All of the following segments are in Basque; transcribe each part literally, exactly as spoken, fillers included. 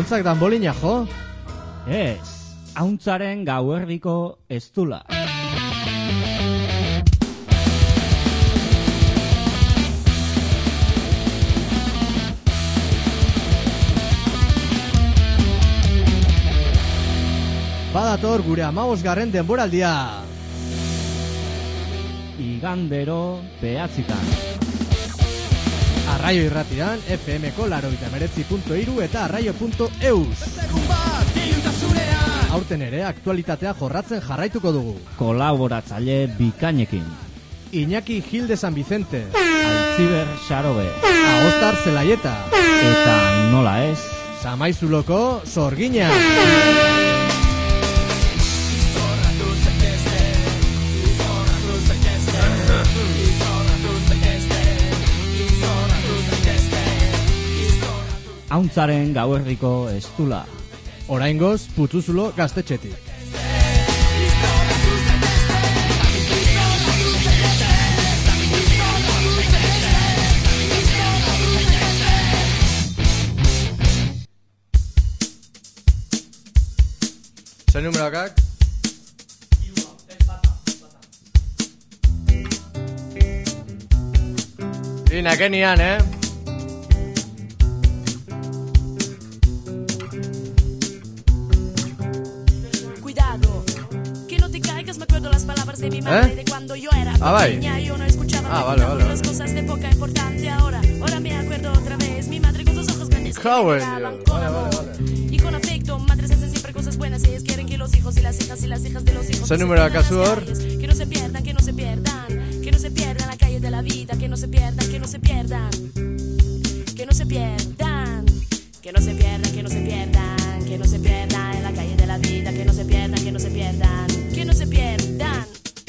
Hauntzak danbolina jo? Ez, hauntzaren gauerdiko eztula. Badator gure hamabosgarren denboraldia. Igandero behatzitan. Arraio irratian, F M-ko laurogeita hemeretzi puntu hiru eta arraio puntu eus. Aurten ere, aktualitatea jorratzen jarraituko dugu. Kolaboratzaile bikainekin. Iñaki Gil de San Vicente. Altziber Xarobe. Agostar Zelaieta. Eta nola ez? Samaizuloko Sorgina. Hauntzaren gauerdiko eztula. Oraingoz, Putzuzulo gaztetxetik. Zer numeroakak? Inakenian, eh? De mi madre, ¿Eh? De cuando yo era pequeña, ah, yo no escuchaba ah, vale, vale, las vale. cosas de poca importancia. Ahora, ahora me acuerdo otra vez, mi madre con sus ojos grandes que me miraban con vale, amor vale, vale. y con afecto. Madres hacen siempre cosas buenas y ellas quieren que los hijos y las hijas y las hijas de los hijos ¿Ese número acaso? Que no se pierdan, que no se pierdan, que no se pierdan la calle de la vida, que no se pierdan, que no se pierdan, que no se pierdan, que no se pierdan, que no se pierdan, que no se pierdan en la calle de la vida, que no se pierdan, que no se pierdan, que no se pierdan.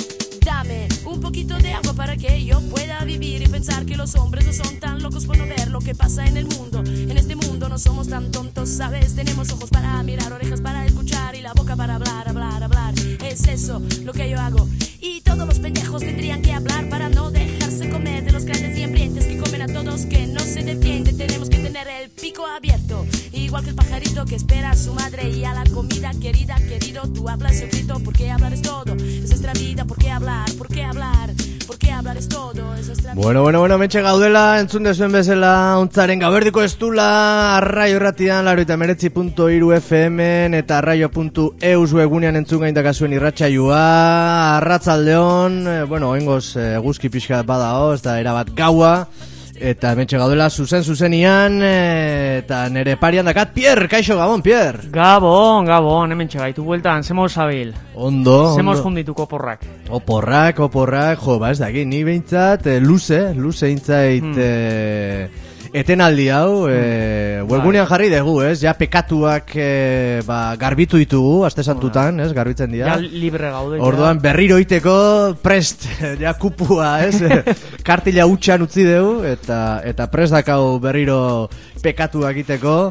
Dame un poquito de agua para que yo pueda vivir y pensar que los hombres no son tan locos por no ver lo que pasa en el mundo. En este mundo no somos tan tontos, ¿sabes? Tenemos ojos para mirar, orejas para escuchar y la boca para hablar, hablar, hablar. Es eso lo que yo hago. Y todos los pendejos tendrían que hablar para no dejarse comer de los grandes y hambrientos que comen a todos, que no se defienden. Tenemos que tener el pico abierto, igual que el pajarito que espera a su madre y a la comida. Querida, querido, tú hablas, yo grito, porque hablar es todo. Es nuestra vida, ¿por qué hablar? ¿Por qué hablar? ¿Por qué hablar es todo? Es nuestra vida. Bueno, bueno, bueno, metxe gaudela, entzun dezuen bezala, hauntzaren gauerdiko eztula, arraio irratian, laurogeita hemeretzi puntu hiru F M eta arraio puntu eus webunean entzun gaindakazuen irratsaioa, arratzaldeon, eh, bueno, oengoz eh, guzki pixka badao, ez da erabat gaua, eta metxe gaudela zuzen zuzenian, eh, eta nere parian dakat, Pierre, kaixo, Gabon, Pierre. Gabon, Gabon, hemen txegaitu bueltan, zemos abil. Ondo, Zemos ondo. jundituk oporrak. Oporrak, oporrak, jo, ba ez daki, ni behintzat, eh, luze, luze intzait, Hmm. eh, etenaldi hau, eh, webgunean jarri dugu, ez, ja pekatuak eh, ba, garbitu ditugu, aste santutan, ez, garbitzen dira. Ja libre gaude. Orduan berriro iteko prest, ja kupua, ez, kartila utxan utzi dugu, eta, eta prest dakau berriro pekatuak iteko.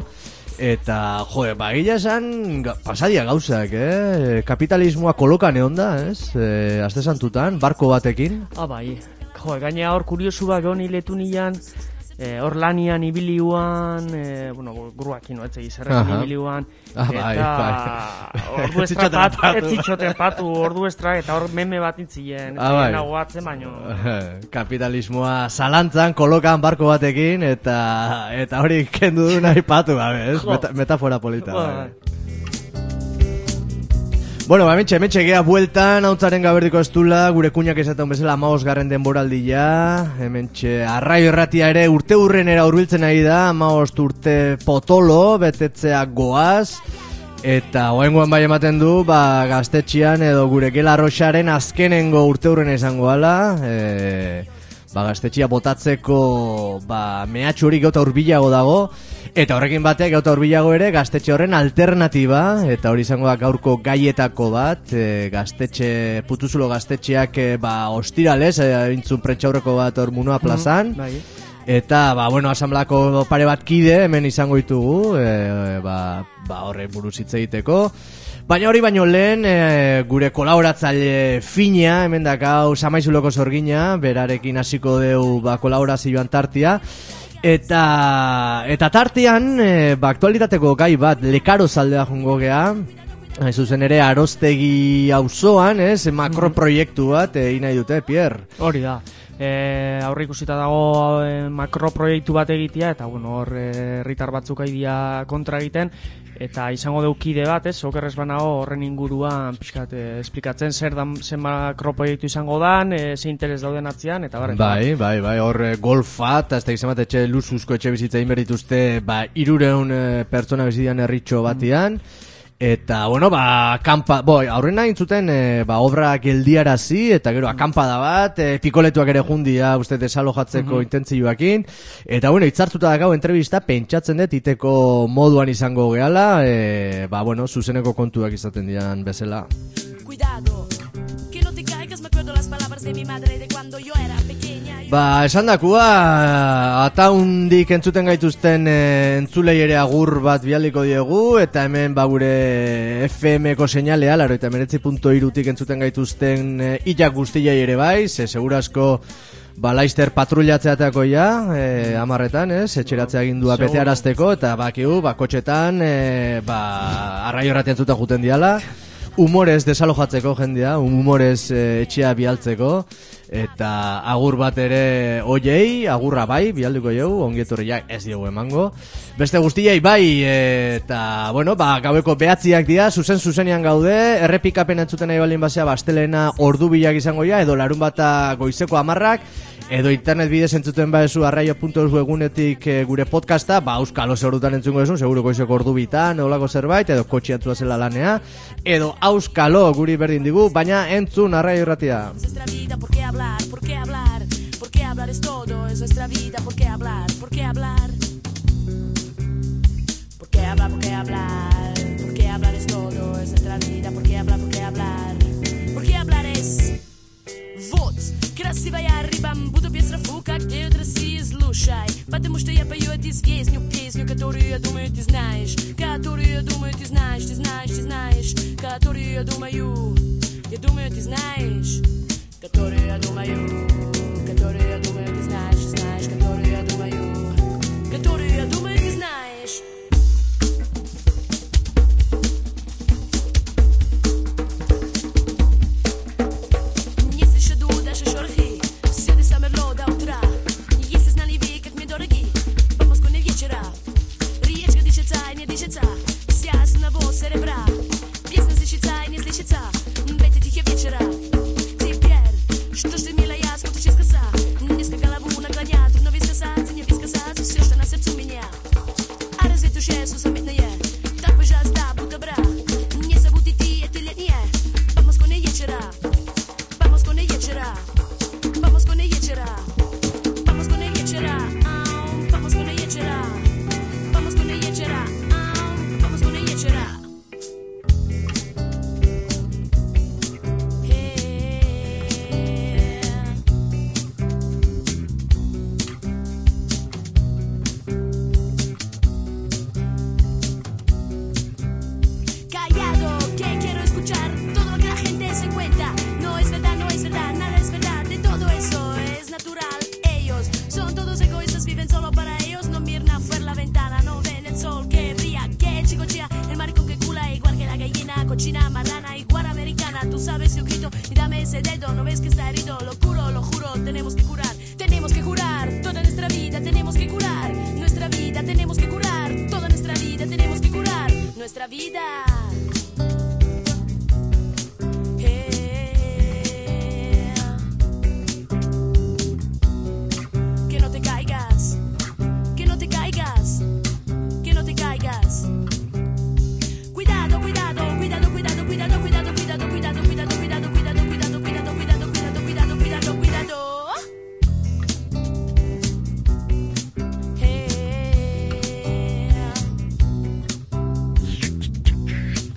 Eta, joe, ba, gila esan, ga, pasadia gauzak, eh? Kapitalismoa kolokan egon da, ez? E, aste santutan, barko batekin. Ah, bai. Jo, gaina hor kuriosu bat goni letu nian, eh, hor lanian ibiliuan, eh, bueno, gruakin, no, etzegi zerrekin ibiliuan, ah, bai, eta bai. ordu estra bat, ez zitxoten patu, ordu estra, eta hor meme bat intzien, ah, bai. nago atzen, baino. Kapitalismoa zalantzan, kolokan barko batekin, eta eta hori kendu du nahi patu, gabe, ez? Meta, metafora polita, bai. Bueno, ba, metxe, metxe, gea bueltan, hauntzaren gaberdiko estula, gure kuñak esaten bezala hamabosgarren denboraldia, hementxe, arraio erratia ere urte urrenera hurbiltzen ari da, hamabost urte potolo, betetzea goaz, eta oengoan bai ematen du, ba, gaztetxian edo gure gela roxaren azkenengo urte urrena izango ala, e, ba, gaztetxia botatzeko, ba, mehatxu hori gauta urbilago dago, eta horrekin batek gauta urbilago ere gaztetxe horren alternatiba, eta hori izango da gaurko gaietako bat, e, gaztetxe, Putzuzulo gaztetxeak e, ba, ostiralez, e, intzun prentxaurreko bat hor Munoa plazan, Mm, bai. eta, ba, bueno, asamblako pare bat kide hemen izango ditugu, e, ba, ba, horre buruz hitz egiteko. Baina hori baino lehen, e, gure kolaboratzaile fina, hemen dakau Samaizuloko Sorgina, berarekin hasiko deu ba, kolaborazioan tartia. Eta, eta tartean, e, ba, aktualitateko gai bat, lekaro zaldea jongo gea, hain zuzen ere Aroztegi auzoan, ez, makroproiektu bat egin nahi dute, Pierre. Hori da. E, aurre ikusita dago e, makroproiektu bat egitea, eta bueno, hor herritar batzuk aidia kontra egiten, eta izango deukide bat, ez, okerrez banago horren inguruan pixkat e, esplikatzen zer, dan, zer makroproiektu izango dan, e, ze interes dauden atzian, eta barren. Bai, bai, bai, hor e, golfa, eta ez da izan bat etxe luzuzko etxe bizitza inberituzte, ba, irureun e, pertsona bizidian herritxo batian, eta, bueno, ba, kampa, boi, aurrena intzuten, e, ba, obra geldiarazi, eta gero, akampada bat, e, pikoletuak ere jundia, uste, desalojatzeko mm -hmm. intentzioakin, eta, bueno, itzartuta da gau entrevista, pentsatzen dut, iteko moduan izango gehala, e, ba, bueno, zuzeneko kontuak izaten dian bezala. Cuidado, que no te caigas, me acuerdo las palabras de mi madre de cuando yo era pequeña. Ba, esan dakua, ataundik entzuten gaituzten e, entzulei ere agur bat bialiko diegu, eta hemen ba gure F M-ko seinalea, laro eta meretzi punto irutik entzuten gaituzten e, ilak guztiai ere bai, ze segurasko ba, Laister patrullatzeateako ja, e, amarretan, ez, etxeratzea gindua bete arazteko, eta bakiu, ba, kotxetan, e, ba, arraio erraten entzuten juten diala, humorez desalojatzeko jendea, humorez e, etxea bialtzeko, eta agur bat ere oiei, agurra bai, bialduko jau, ongietorriak ez diogu emango. Beste guztiei bai, e, eta, bueno, ba, gaueko behatziak dira, zuzen zuzenean gaude, errepikapen entzuten nahi balin basea, bastelena ordu bilak izango ja, edo larun bata goizeko amarrak, edo internet bidez entzuten baezu arraio puntu eus egunetik e, gure podcasta, ba, auskalo zehorutan entzungo esun, seguro goizeko ordu bitan, olako zerbait, edo kotxian zela lanea, edo auskalo guri berdin digu, baina entzun arraio irratia. ¿Por qué hablar? ¿Por qué hablar? ¿Por qué hablar es todo? Es nuestra vida. ¿Por qué hablar? ¿Por qué hablar? ¿Por qué hablar? ¿Por qué hablar? ¿Por qué hablar es todo? Es nuestra vida. ¿Por qué hablar? ¿Por qué hablar? ¿Por qué hablar es вот красивая рыба, буду без рафука, где от России слушай, потому что я пою эту песню, песню, которую я думаю ты знаешь, которую я думаю ты знаешь, ты знаешь, ты знаешь, которую я думаю, я думаю ты знаешь. Которую я думаю, которую я думаю, ты знаешь, знаешь, которую я думаю, которую я думаю, ты знаешь. Не слышу даже шорохи, все до самого до утра. Если знали вы, как мне дороги, по Москве не вечера. Речка дышится и не дышится, вся с одного серебра. Песня слышится и не слышится, в эти тихие вечера. Что ж ты, милая, смотришь из коса, низко голову наклонят, вновь искасаться, не искасаться, все, что на сердце у меня. А разве душе заметное? Так, пожалуйста, будь добра, не забудь идти, это летнее. Vamos con ella, вечера, vamos con ella, вечера, vamos con ella, вечера, vamos con ella, вечера, vamos con ella, вечера, vamos con ella, вечера, vamos con ella, вечера. Cochina, marrana y guara americana. Tú sabes, yo grito y dame ese dedo. No ves que está herido, lo curo, lo juro. Tenemos que curar, tenemos que curar toda nuestra vida. Tenemos que curar nuestra vida. Tenemos que curar toda nuestra vida. Tenemos que curar nuestra vida. Eh. Que no te caigas, que no te caigas, que no te caigas. Cuidado, cuidado, cuidado, cuidado, cuidado, cuidado, cuidado, cuidado, cuidado, cuidado, cuidado, cuidado, cuidado, cuidado, cuidado, cuidado, cuidado, cuidado. Eh.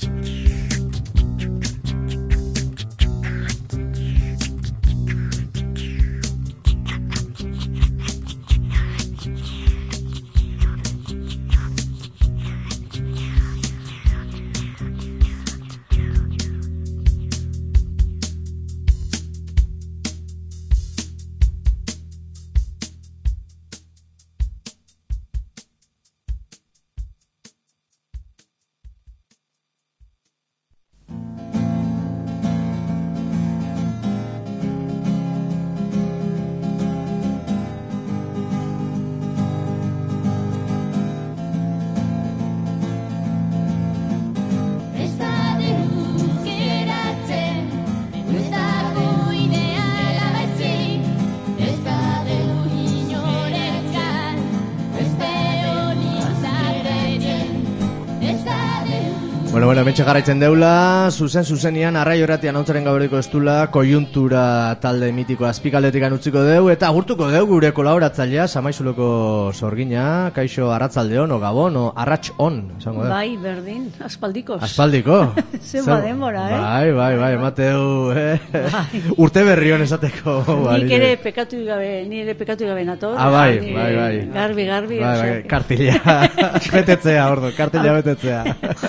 Bueno, bueno, metxe jarraitzen deula, zuzen zuzenian, arraio erratian hautzaren gaberdiko estula, kojuntura talde mitiko azpikaletikan utziko deu, eta agurtuko deu gure kolaboratzailea, Samaizuloko sorgina, kaixo arratzaldeon, o gabon, o arratx on, esango da. Bai, berdin, aspaldikoz. Aspaldiko? Zenba denbora, eh? Bai, bai, bai, emateu, eh? Bai. Urte berrion esateko. Nik ere pekatu gabe, ni ere pekatu gabe nator. Ah, bai, bai, bai. Garbi, garbi. Bai, bai, kartila, betetzea, ordo, kartila betetzea.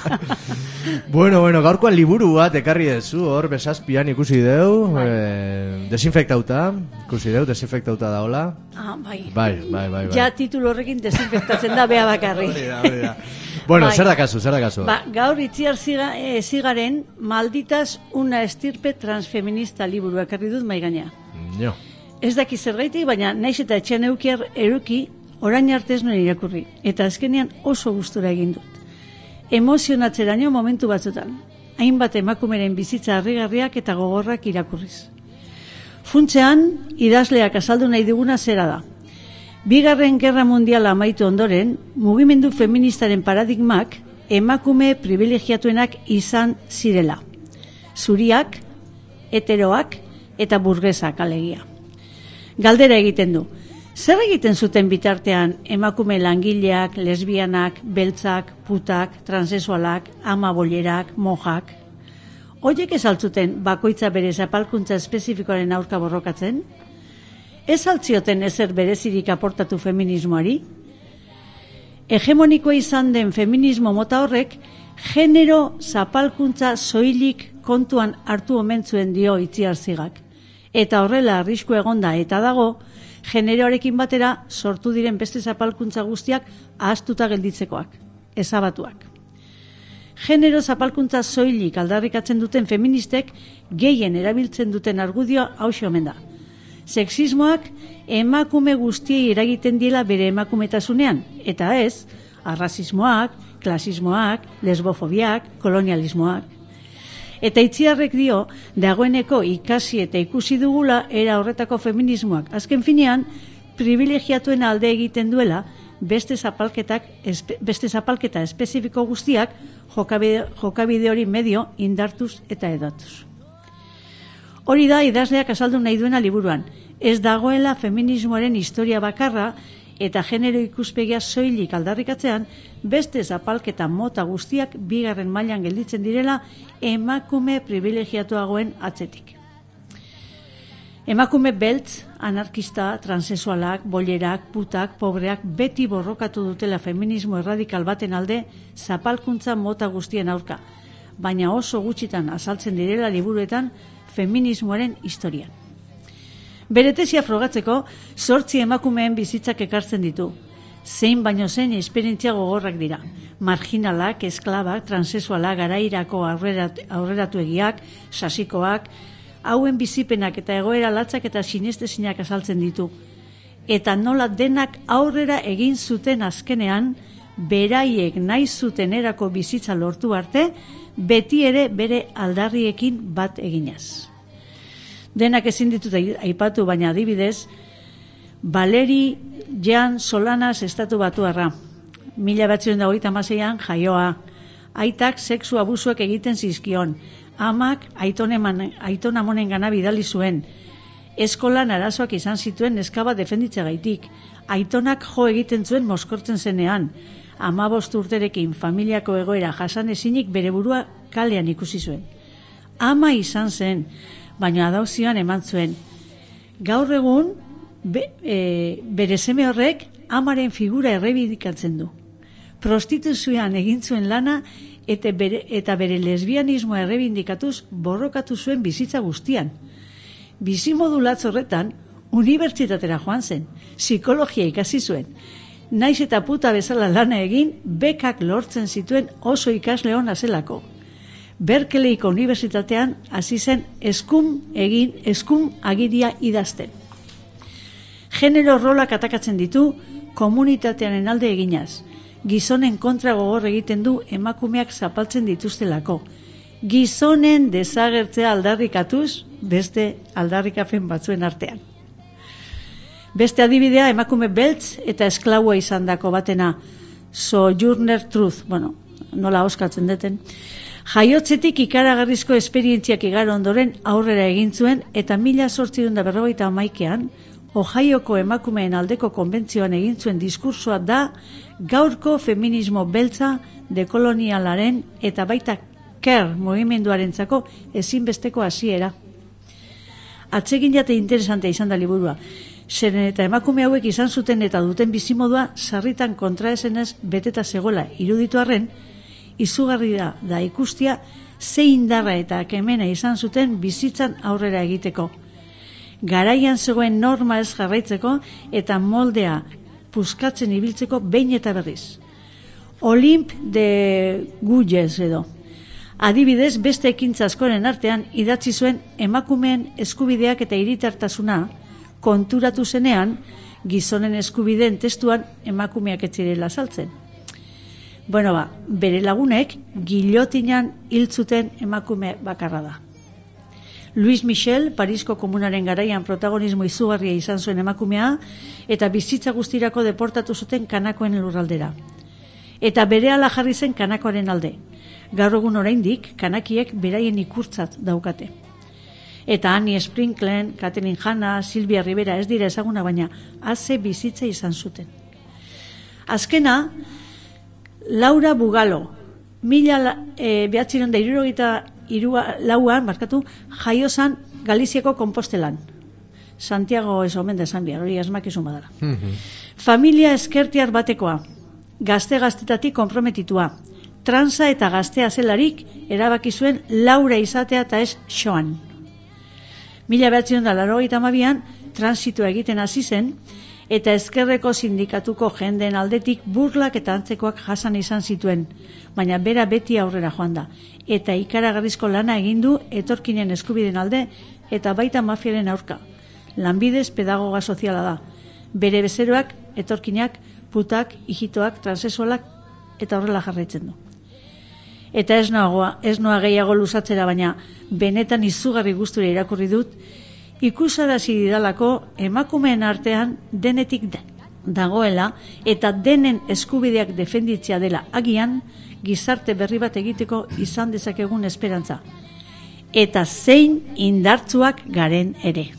Bueno, bueno, gaurkoan liburu bat ekarri dezu, hor, besazpian ikusi deu, bai. eh, desinfektauta, ikusi deu, desinfektauta da, hola? Ah, bai. Bai, bai, bai, bai. Ja titulo horrekin desinfektatzen da, bea bakarri. Hori da, hori da. Bueno, bai. Zer da kasu, zer da kasu? Ba, gaur itziar ziga, e, zigaren, malditas una estirpe transfeminista liburu ekarri dut maigainea. Jo. Ez daki zergaitik, baina naiz eta etxean eukiar eruki, orain arte ez nuen irakurri, eta azkenean oso gustura egin dut. Emozionatzeraino momentu batzutan, hainbat emakumeren bizitza harrigarriak eta gogorrak irakurriz. Funtzean, idazleak azaldu nahi diguna zera da. Bigarren Gerra Mundiala amaitu ondoren, mugimendu feministaren paradigmak emakume privilegiatuenak izan zirela. Zuriak, heteroak eta burgesak alegia. Galdera egiten du. Zer egiten zuten bitartean emakume langileak, lesbianak, beltzak, putak, transexualak, ama bolerak, mojak? Hoiek ez altzuten bakoitza bere zapalkuntza espezifikoaren aurka borrokatzen? Ez altzioten ezer berezirik aportatu feminismoari? Hegemonikoa izan den feminismo mota horrek, genero zapalkuntza soilik kontuan hartu omentzuen dio Itziar Zigak. Eta horrela arrisku egonda eta dago, generoarekin batera sortu diren beste zapalkuntza guztiak ahaztuta gelditzekoak, ezabatuak. Genero zapalkuntza soilik aldarrikatzen duten feministek gehien erabiltzen duten argudioa hauxe omen da. Sexismoak emakume guztiei eragiten diela bere emakumetasunean, eta ez, arrazismoak, klasismoak, lesbofobiak, kolonialismoak. Eta Itziarrek dio, dagoeneko ikasi eta ikusi dugula era horretako feminismoak. Azken finean, privilegiatuen alde egiten duela, beste zapalketak, espe, beste zapalketa espezifiko guztiak jokabide, jokabide hori medio indartuz eta edatuz. Hori da idazleak azaldu nahi duena liburuan. Ez dagoela feminismoaren historia bakarra eta genero ikuspegia soilik aldarrikatzean, beste zapalketa mota guztiak bigarren mailan gelditzen direla emakume privilegiatuagoen atzetik. Emakume beltz, anarkista, transexualak, bolerak, putak, pobreak beti borrokatu dutela feminismo erradikal baten alde zapalkuntza mota guztien aurka, baina oso gutxitan azaltzen direla liburuetan feminismoaren historian. Bere tesia frogatzeko, zortzi emakumeen bizitzak ekartzen ditu. Zein baino zein esperientzia gogorrak dira. Marginalak, esklabak, transexualak, garairako aurrerat, aurreratuegiak, sasikoak, hauen bizipenak eta egoera latzak eta sinestezinak azaltzen ditu. Eta nola denak aurrera egin zuten azkenean, beraiek nahi zuten erako bizitza lortu arte, beti ere bere aldarriekin bat eginaz. Denak ezin ditut aipatu, baina adibidez, Valeri Jean Solanas estatu batuarra, mila batzion da hogeita hamaseian jaioa, aitak sexu abusuak egiten zizkion, amak aiton amonen gana bidali zuen, eskolan arazoak izan zituen neskaba defenditzagaitik, aitonak jo egiten zuen moskortzen zenean, hamabost urterekin familiako egoera jasan ezinik bere burua kalean ikusi zuen. Ama izan zen, baina adauzioan eman zuen. Gaur egun, be, e, bere seme horrek amaren figura errebidikatzen du. Prostituzioan egin zuen lana eta bere, eta bere lesbianismoa errebindikatuz borrokatu zuen bizitza guztian. Bizimodu latz horretan, unibertsitatera joan zen, psikologia ikasi zuen. Naiz eta puta bezala lana egin, bekak lortzen zituen oso ikasle hona zelako. Berkeleiko unibertsitatean hasi zen eskum egin eskum agiria idazten. Genero rolak atakatzen ditu komunitatearen alde eginaz. Gizonen kontra gogor egiten du emakumeak zapaltzen dituztelako. Gizonen desagertzea aldarrikatuz beste aldarrikapen batzuen artean. Beste adibidea emakume beltz eta esklaua izandako batena, Sojourner Truth, bueno, nola oskatzen deten. Jaiotzetik ikaragarrizko esperientziak igaro ondoren aurrera egin zuen eta mila zortziehun eta berrogeita hamaikean Ohioko emakumeen aldeko konbentzioan egin zuen diskursoa da gaurko feminismo beltza dekolonialaren eta baita Ker mugimenduarentzako ezinbesteko hasiera. Atsegin jate interesante izan da liburua. Zeren eta emakume hauek izan zuten eta duten bizimodua sarritan kontraesenez beteta zegoela iruditu arren, izugarri da, da ikustia ze indarra eta kemena izan zuten bizitzan aurrera egiteko. Garaian zegoen norma ez jarraitzeko eta moldea puskatzen ibiltzeko behin eta berriz. Olimp de Guyes edo. Adibidez, beste ekintza askoren artean idatzi zuen emakumeen eskubideak eta hiritartasuna konturatu zenean gizonen eskubideen testuan emakumeak ez zirela azaltzen. Bueno ba, bere lagunek gilotinan hil zuten emakume bakarra da. Louis Michel, Parisko komunaren garaian protagonismo izugarria izan zuen emakumea eta bizitza guztirako deportatu zuten Kanakoen lurraldera. Eta berehala jarri zen Kanakoaren alde. Gaur egun oraindik kanakiek beraien ikurtzat daukate. Eta Annie Sprinklen, Catherine Hanna, Silvia Rivera ez dira ezaguna, baina haze bizitza izan zuten. Azkena, Laura Bugalo, mila e, behatziron da hirurogeita lauan, markatu, jaiozan Galiziako Konpostelan. Santiago ez omen da esan behar, hori asmakizun badara. Mm-hmm. Familia eskertiar batekoa, gazte-gaztetatik konprometitua, transa eta gaztea zelarik erabaki zuen Laura izatea eta ez Xoan. Mila behatziron da laurogeita hamabian transitua egiten hasi zen eta ezkerreko sindikatuko jendeen aldetik burlak eta antzekoak jasan izan zituen, baina bera beti aurrera joan da. Eta ikaragarrizko lana egin du etorkinen eskubideen alde eta baita mafiaren aurka. Lanbidez pedagoga soziala da. Bere bezeroak, etorkinak, putak, hijitoak, transexualak eta horrela jarraitzen du. Eta ez noa, ez noa gehiago luzatzera, baina benetan izugarri gustura irakurri dut, ikusarazi didalako emakumeen artean denetik dagoela eta denen eskubideak defenditzea dela agian gizarte berri bat egiteko izan dezakegun esperantza. Eta zein indartsuak garen ere.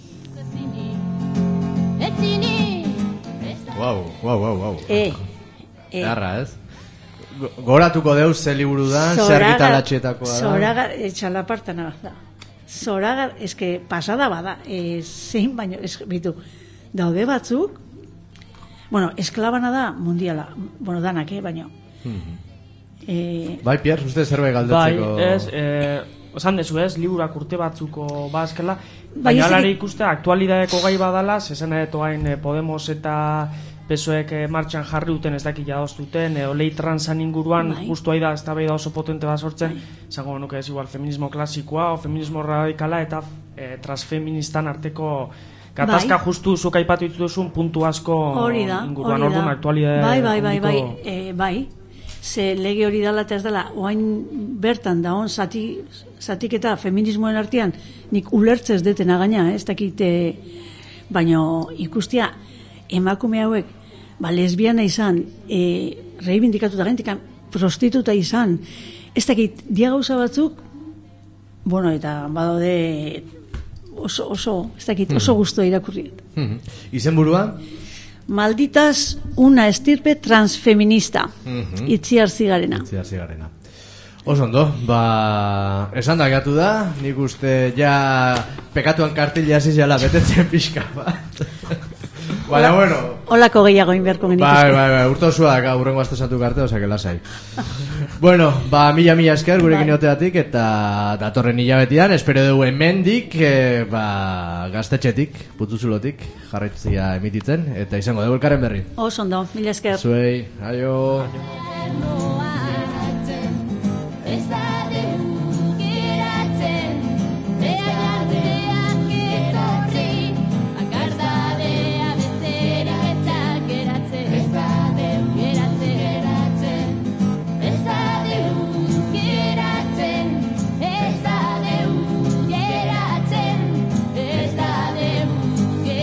Wow, wow, wow, wow. E, e. Garra, ez? Goratuko deuz ze liburu da, zer gitalatxetakoa da. Zoragar, txalapartana da. Zoragar, eske pasada bada, e, zein baino, es, bitu, daude batzuk, bueno, esklabana da mundiala, bueno, danak, eh, baino. Mm-hmm. E, bai, Pierre, uste zerbait galdetzeko. Bai, ez, eh, osan dezu ez, liburak urte batzuko bazkela, baina alare ikuste, aktualidadeko gai badala, zezena eto gain Podemos eta P S O E martxan jarri duten ez dakit jadoztuten, e, olei transan inguruan, bai. Justu aida ez da behi da oso potente bat sortzen, zango bai. Nuke ez igual feminismo klasikoa o feminismo radikala eta e, transfeministan arteko gatazka bai. Justu zuk aipatu dituzun puntu asko da, inguruan orduan aktualidade. Bai, bai, bai, bai, e, bai, ze lege hori dala eta ez dela, oain bertan da on zati, zatik eta feminismoen artean nik ulertzez detena gaina, ez dakite, baino ikustia emakume hauek ba, lesbiana izan, e, reibindikatuta gentikan, prostituta izan, ez dakit, dia gauza batzuk, bueno, eta badaude oso, oso, ez dakit, oso guztua irakurri. Mm-hmm. Izen burua? Malditas una estirpe transfeminista, mm-hmm. Itziar Zigarena. Itziar Zigarena. Oso ondo, ba, esan da gatu da, nik uste ja pekatuan kartila hasi jala betetzen pixka bat. Baina, bueno... Olako gehiago inberko genituzke. Bai, bai, bai, urto zuak, urrengo azte santu karte, osake lasai. Bueno, ba, mila mila esker gurekin bai. Oteatik eta datorren hilabetian, espero dugu hemendik, e, ba, gaztetxetik, putzuzulotik, jarraitzia emititzen, eta izango dugu elkaren berri. Oso ondo, mila esker. Zuei, aio. aio.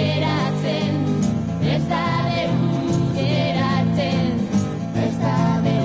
Esta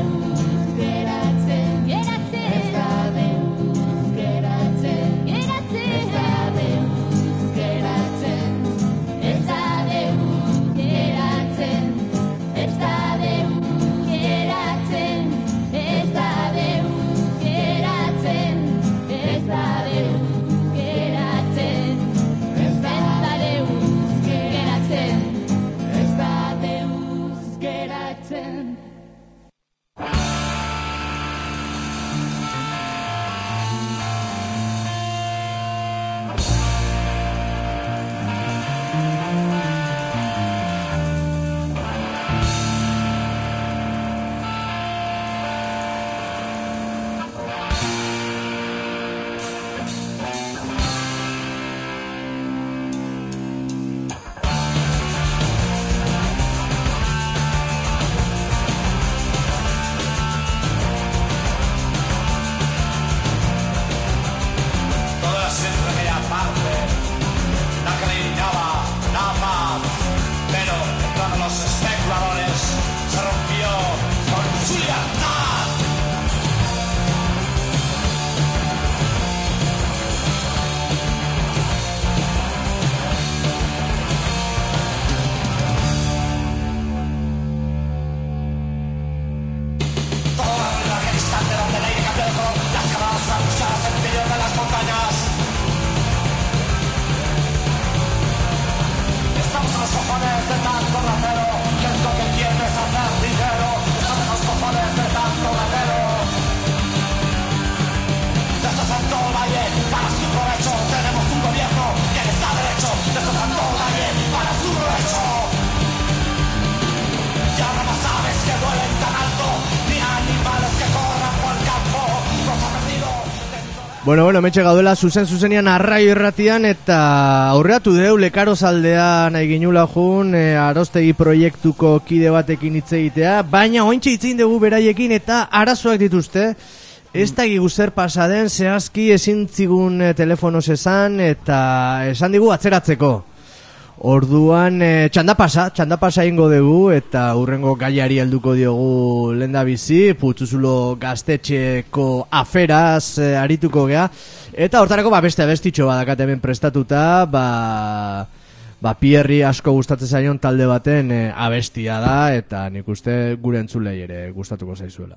Bueno, bueno, metxe gaudela zuzen zuzenian arraio irratian eta aurreatu deu Lekarozaldea nahi ginula jun e, Arostegi proiektuko kide batekin hitz egitea, baina ointxe hitzein dugu beraiekin eta arazoak dituzte. Ez da gigu zer pasaden, zehazki ezin zigun e, telefonoz esan eta esan digu atzeratzeko. Orduan e, txandapasa, txandapasa ingo dugu eta hurrengo gaiari helduko diogu lehendabizi, Putzuzulo gaztetxeko aferaz e, arituko gea. Eta hortarako ba, beste abestitxo badakat hemen prestatuta, ba, ba Pierri asko gustatzen zaion talde baten e, abestia da eta nik uste gure entzulei ere gustatuko zaizuela.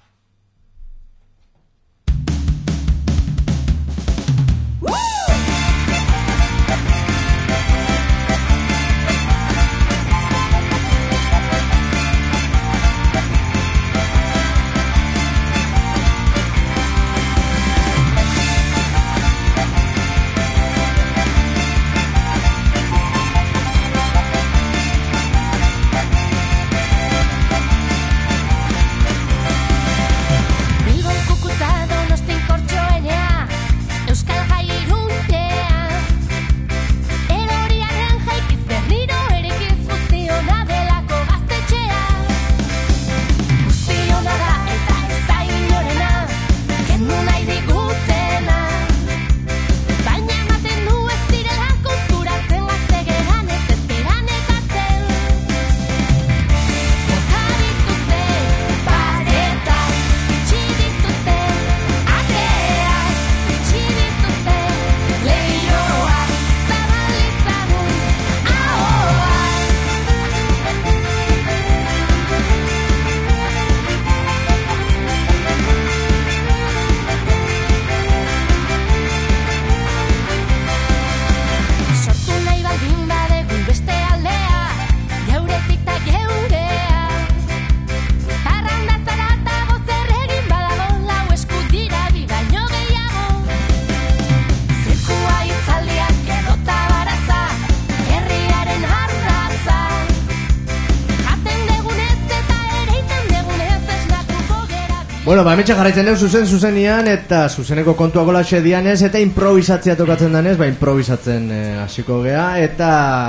Bueno, ba, hemetxe jarraitzen dugu zuzen zuzenian eta zuzeneko kontuak olaxe dianez eta improvisatzea tokatzen danez, ba, improvisatzen eh, hasiko gea eta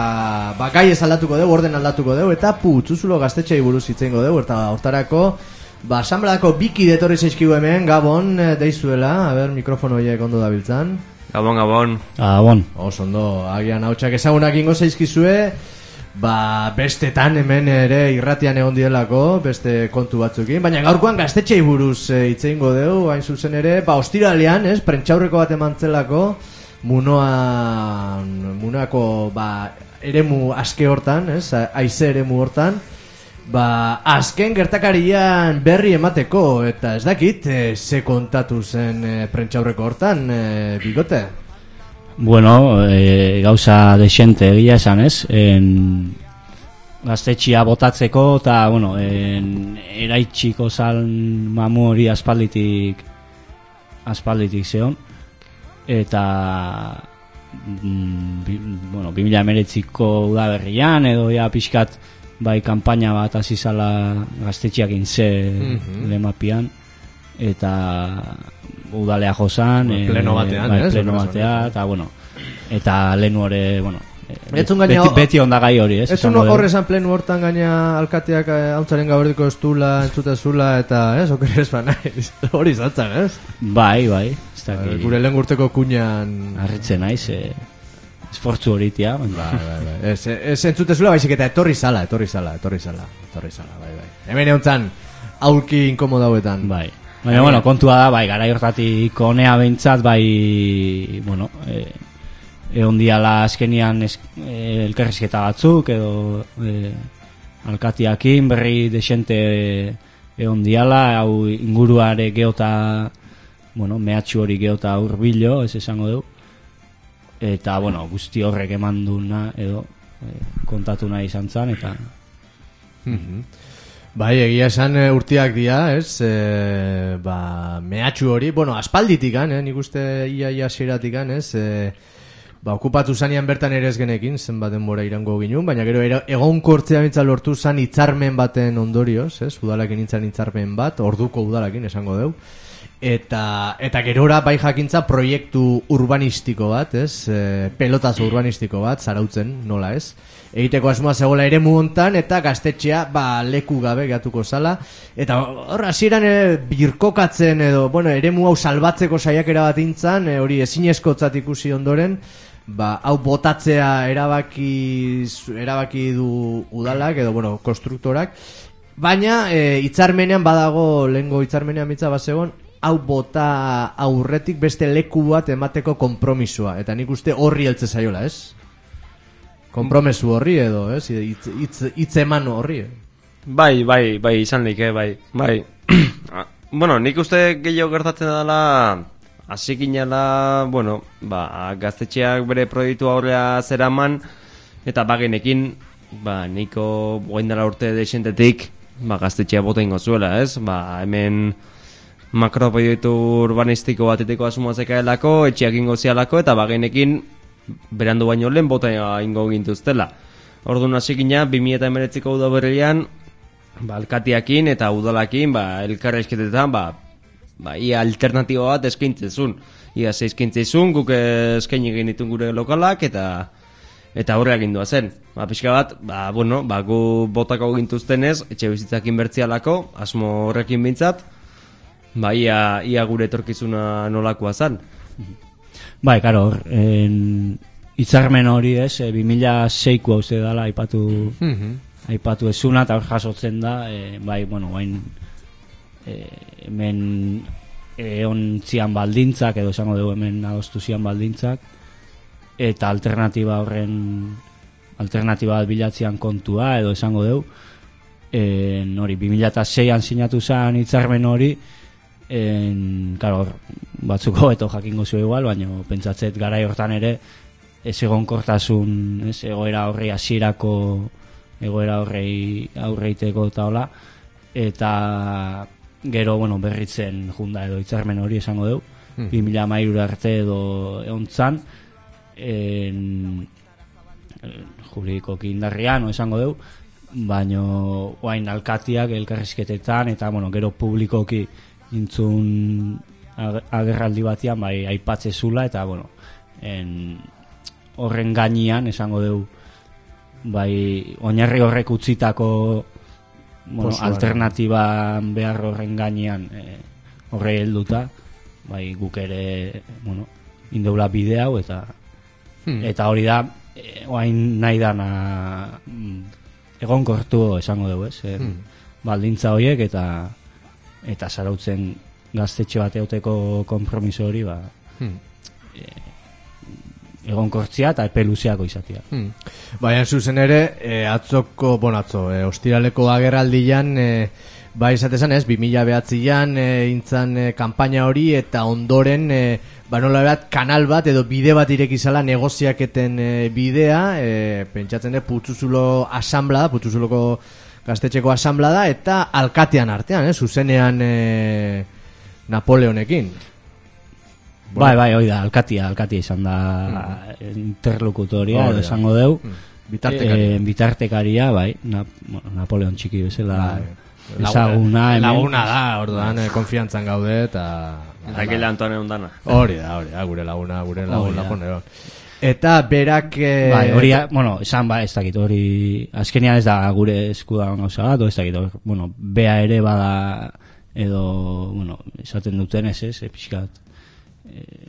ba, gai ez aldatuko dugu, orden aldatuko dugu eta Putzuzulo gaztetxei buruz hitzeingo dugu eta hortarako ba, asanbladako biki detorri zaizkigu hemen, Gabon eh, deizuela, a ber, mikrofono horiek ondo dabiltzan. Gabon, Gabon. Gabon. Oso ondo, agian hautsak ezagunak ingo zaizkizue. Ba, bestetan hemen ere irratian egon dielako, beste kontu batzukin, baina gaurkoan gaztetxei buruz hitz egingo dugu, hain zuzen ere, ba, ostiralean, ez, prentxaurreko bat emantzelako, munoan, munoako, ba, eremu aske hortan, ez, aize eremu hortan, ba, azken gertakarian berri emateko, eta ez dakit, e, ze kontatu zen e, prentxaurreko hortan, e, Bigote? Bueno, e, gauza desente egia esan, ez? En, gaztetxia botatzeko eta, bueno, en, eraitxiko zan mamu hori aspalditik aspalditik zeon eta mm, bi, bueno, bi mila hemeretziko udaberrian edo ja pixkat bai kanpaina bat hasi zala gaztetxiak inze mm-hmm. lemapian eta udalea josan bueno, pleno batean, bai, eh, pleno batean eta bueno, eta lehenu hori, bueno, beti, beti, beti onda gai hori, ez? Ez un horrezan plenu hortan gaina alkateak hauntzaren gaberdiko estula, entzute zula eta, ez, oker ez banaiz, hori zatzen, ez? Bai, bai, ez da ki... Gure lehen urteko kuñan... Arritzen naiz, e... esfortzu horitia. Bai, bai, bai, ez, ez entzute zula, baizik eta etorri zala, etorri zala, etorri zala, etorri zala, bai, bai. Hemen egontzan, aurki inkomodauetan. Bai. Baina, bueno, kontua da, bai, gara hortatik onea behintzat, bai, bueno, e, egon diala azkenian es, e, elkarrizketa batzuk, edo e, alkatiakin berri desente egon diala, hau inguruare geota, bueno, mehatxu hori geota urbilo, ez esango dugu, eta, bueno, guzti horrek eman duna, edo, e, kontatu nahi izan zen, eta... Mm-hmm. Bai, egia esan urteak dira, ez, e, ba, mehatxu hori, bueno, aspalditikan, eh, nik uste ia ia xeratikan, ez, e, ba, okupatu zanean bertan ere ez genekin, zenbat denbora irango ginun, baina gero egon kortzea bintzat lortu zan hitzarmen baten ondorioz, ez, udalakin nintzen hitzarmen bat, orduko udalakin esango deu, Eta, eta gerora bai jakintza proiektu urbanistiko bat, ez? E, pelotazo urbanistiko bat, zarautzen, nola ez? Egiteko asmoa zegoela eremu hontan eta gaztetxea ba, leku gabe gatuko zala. Eta hor, hasieran e, birkokatzen edo, bueno, eremu hau salbatzeko saiakera bat intzan, e, hori ezinezkotzat ikusi ondoren, ba, hau botatzea erabaki, erabaki du udalak edo, bueno, konstruktorak. Baina, e, hitzarmenean badago, lehengo hitzarmenean mitza bazegon, hau bota aurretik beste leku bat emateko konpromisoa. Eta nik uste horri heltze zaiola, ez? Konpromesu horri edo, ez? Itz, itz, itz eman horri. Bai, bai, bai, izan lik, eh, bai, bai. Bueno, nik uste gehiago gertatzen dela, hasikinala, bueno, ba, gaztetxeak bere proiektu aurrea zeraman, eta bagenekin, ba, niko goindala urte desentetik, ba, gaztetxea bota ingo zuela, ez? Ba, hemen makroproiektu urbanistiko bateteko asmoa zekaelako, etxeak ingo zialako, eta bagenekin berandu baino lehen bota ingo gintuztela. Orduan hasikina, bi mila hemeretziko udaberrian, ba, alkatiakin eta udalakin, ba, elkarrizketetan, ba, ba, ia alternatiba bat eskaintzezun. Ia zeizkintzezun, guk eskaini egin ditun gure lokalak, eta eta horre agindua zen. Ba, pixka bat, ba, bueno, ba, gu botako gintuztenez, etxe bizitzakin bertzialako, asmo horrekin bintzat, ba, ia, ia gure etorkizuna nolakoa zen. Bai, karo, hitzarmen hori ez, e, bi mila seiko hau ze dela aipatu, mm-hmm. aipatu ezuna, eta hor jasotzen da, e, bai, bueno, bain, e, hemen egon zian baldintzak, edo esango dugu hemen adostu zian baldintzak, eta alternatiba horren, alternatiba bat bilatzean kontua, edo esango dugu, e, hori, bi mila seian sinatu zen hitzarmen hori, En, claro, batzuko beto jakingo zu igual, baina pentsatzet garai hortan ere ez egonkortasun, ez egoera horri hasierako egoera horrei aurreiteko eta hola, eta gero, bueno, berritzen junda edo hitzarmen hori esango dugu, hmm. bi mila hamairu arte edo eontzan, en, juridikoki indarrian, no esango dugu, baina oain alkatiak elkarrizketetan, eta, bueno, gero publikoki intzun agerraldi batian bai aipatze zula, eta bueno, en, horren gainean esango dugu bai oinarri horrek utzitako bueno, alternatiba behar horren gainean e, horre helduta bai guk ere bueno, indeula bide hau eta hmm. eta hori da e, oain nahi dana egonkortu esango dugu ez e, hmm. baldintza horiek eta eta zarautzen gaztetxe bat euteko konpromiso hori ba, hmm. e, egonkortzia eta epeluziako izatea. Hmm. Baina zuzen ere, e, atzoko, bon atzo, e, ostiraleko agerraldian, e, ba izatezan ez, bi mila behatzian e, intzan e, kampaina hori eta ondoren, e, ba nola bat, kanal bat edo bide bat irekizala negoziaketen e, bidea, e, pentsatzen de Putzuzulo asamblada, Putzuzuloko gaztetxeko asamblada eta alkatean artean, eh, zuzenean e, Napoleonekin. Bueno. Bai, bai, hoi da, alkatia, alkatia izan da mm. interlokutoria, edo esango deu. Mm. Bitartekaria. E, bitartekaria, bai, na, bueno, Napoleon txiki bezala bai. Ezaguna. Laguna da, orduan, eh, konfiantzan gaude eta... Akela Antonio ondana. Hori da, hori da, gure laguna, gure laguna, laguna. Eta berak... Eh... Bai, hori, bueno, esan ba, ez dakit, hori... Azkenean ez da gure eskudan gauza bat, ez dakit, hori, bueno, bea ere bada, edo, bueno, esaten duten ez, ez, pixkat, eh,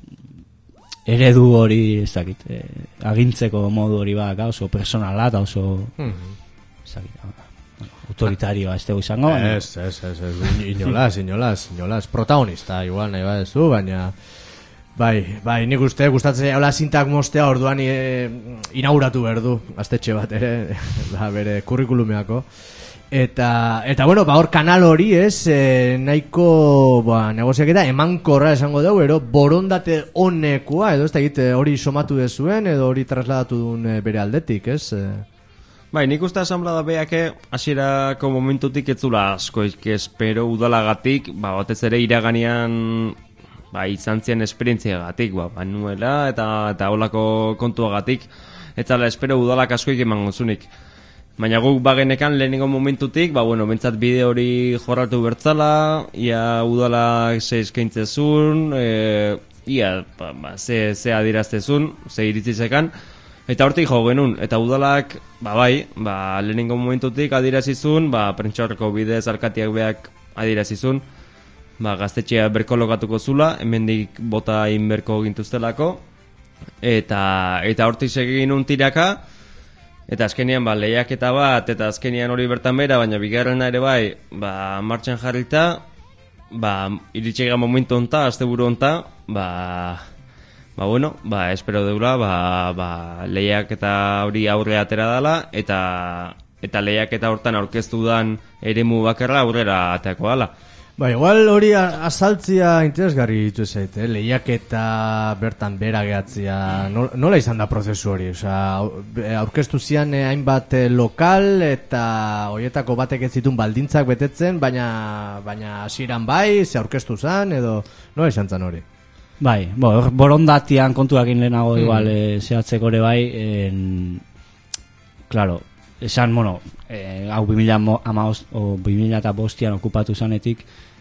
eredu hori, ez dakit, eh, agintzeko modu hori bada, oso personala eta oso, mm-hmm. ez dakit, bueno, autoritarioa ez dugu izango. Ez, ez, ez, ez, inolaz, inolaz, inolaz, protagonista, igual nahi badezu, baina... Bai, bai, nik uste gustatzen hola sintak mostea orduan e, inauguratu behar du gaztetxe bat ere, da, bere kurrikulumeako. Eta, eta bueno, ba hor kanal hori ez, e, nahiko ba, negoziaketa emankorra esango dugu, ero borondate honekoa, edo ez da egite hori somatu dezuen, edo hori trasladatu duen e, bere aldetik, ez? E... Bai, nik uste asamblada beake hasierako momentutik ez zula asko, espero udalagatik, ba, batez ere iraganean... Ba, izan zian esperientziagatik, ba, banuela eta eta holako kontuagatik, eta la espero udalak askoik eman gozunik. Baina guk bagenekan lehenengo momentutik, ba, bueno, bentsat bide hori jorratu bertzala, ia udala ze eskaintzezun, e, ia, ba, ba, ze, ze adiraztezun, ze iritzizekan, eta hortik jo genuen, eta udalak, ba, bai, ba, lehenengo momentutik adirazizun, ba, prentxaurreko bidez alkatiak beak adirazizun, ba, gaztetxea berko lokatuko zula, hemendik bota inberko gintuztelako, eta, eta hortik segin un tiraka, eta azkenian ba, lehiaketa bat, eta azkenian hori bertan bera, baina bigarrena ere bai, ba, martxan jarrita, ba, iritsega momentu onta, asteburu onta, ba, ba, bueno, ba, espero deula, ba, ba, lehiaketa hori aurre atera dala, eta, eta lehiaketa hortan aurkeztu dan eremu bakarra aurrera ateako dala. Ba, igual hori azaltzia interesgarri ditu zait, eh? Lehiaketa bertan bera gehatzia, nola izan da prozesu hori? Osea, aurkeztu zian eh, hainbat eh, lokal eta horietako batek ez zituen baldintzak betetzen, baina baina hasieran bai, ze aurkeztu zan, edo nola izan zan hori? Bai, bo, borondatian kontuakin lehenago mm. igual eh, zehatzeko ere bai, en, claro, esan, bueno, eh, hau bi mila hamabost o bi mila bostian okupatu zanetik,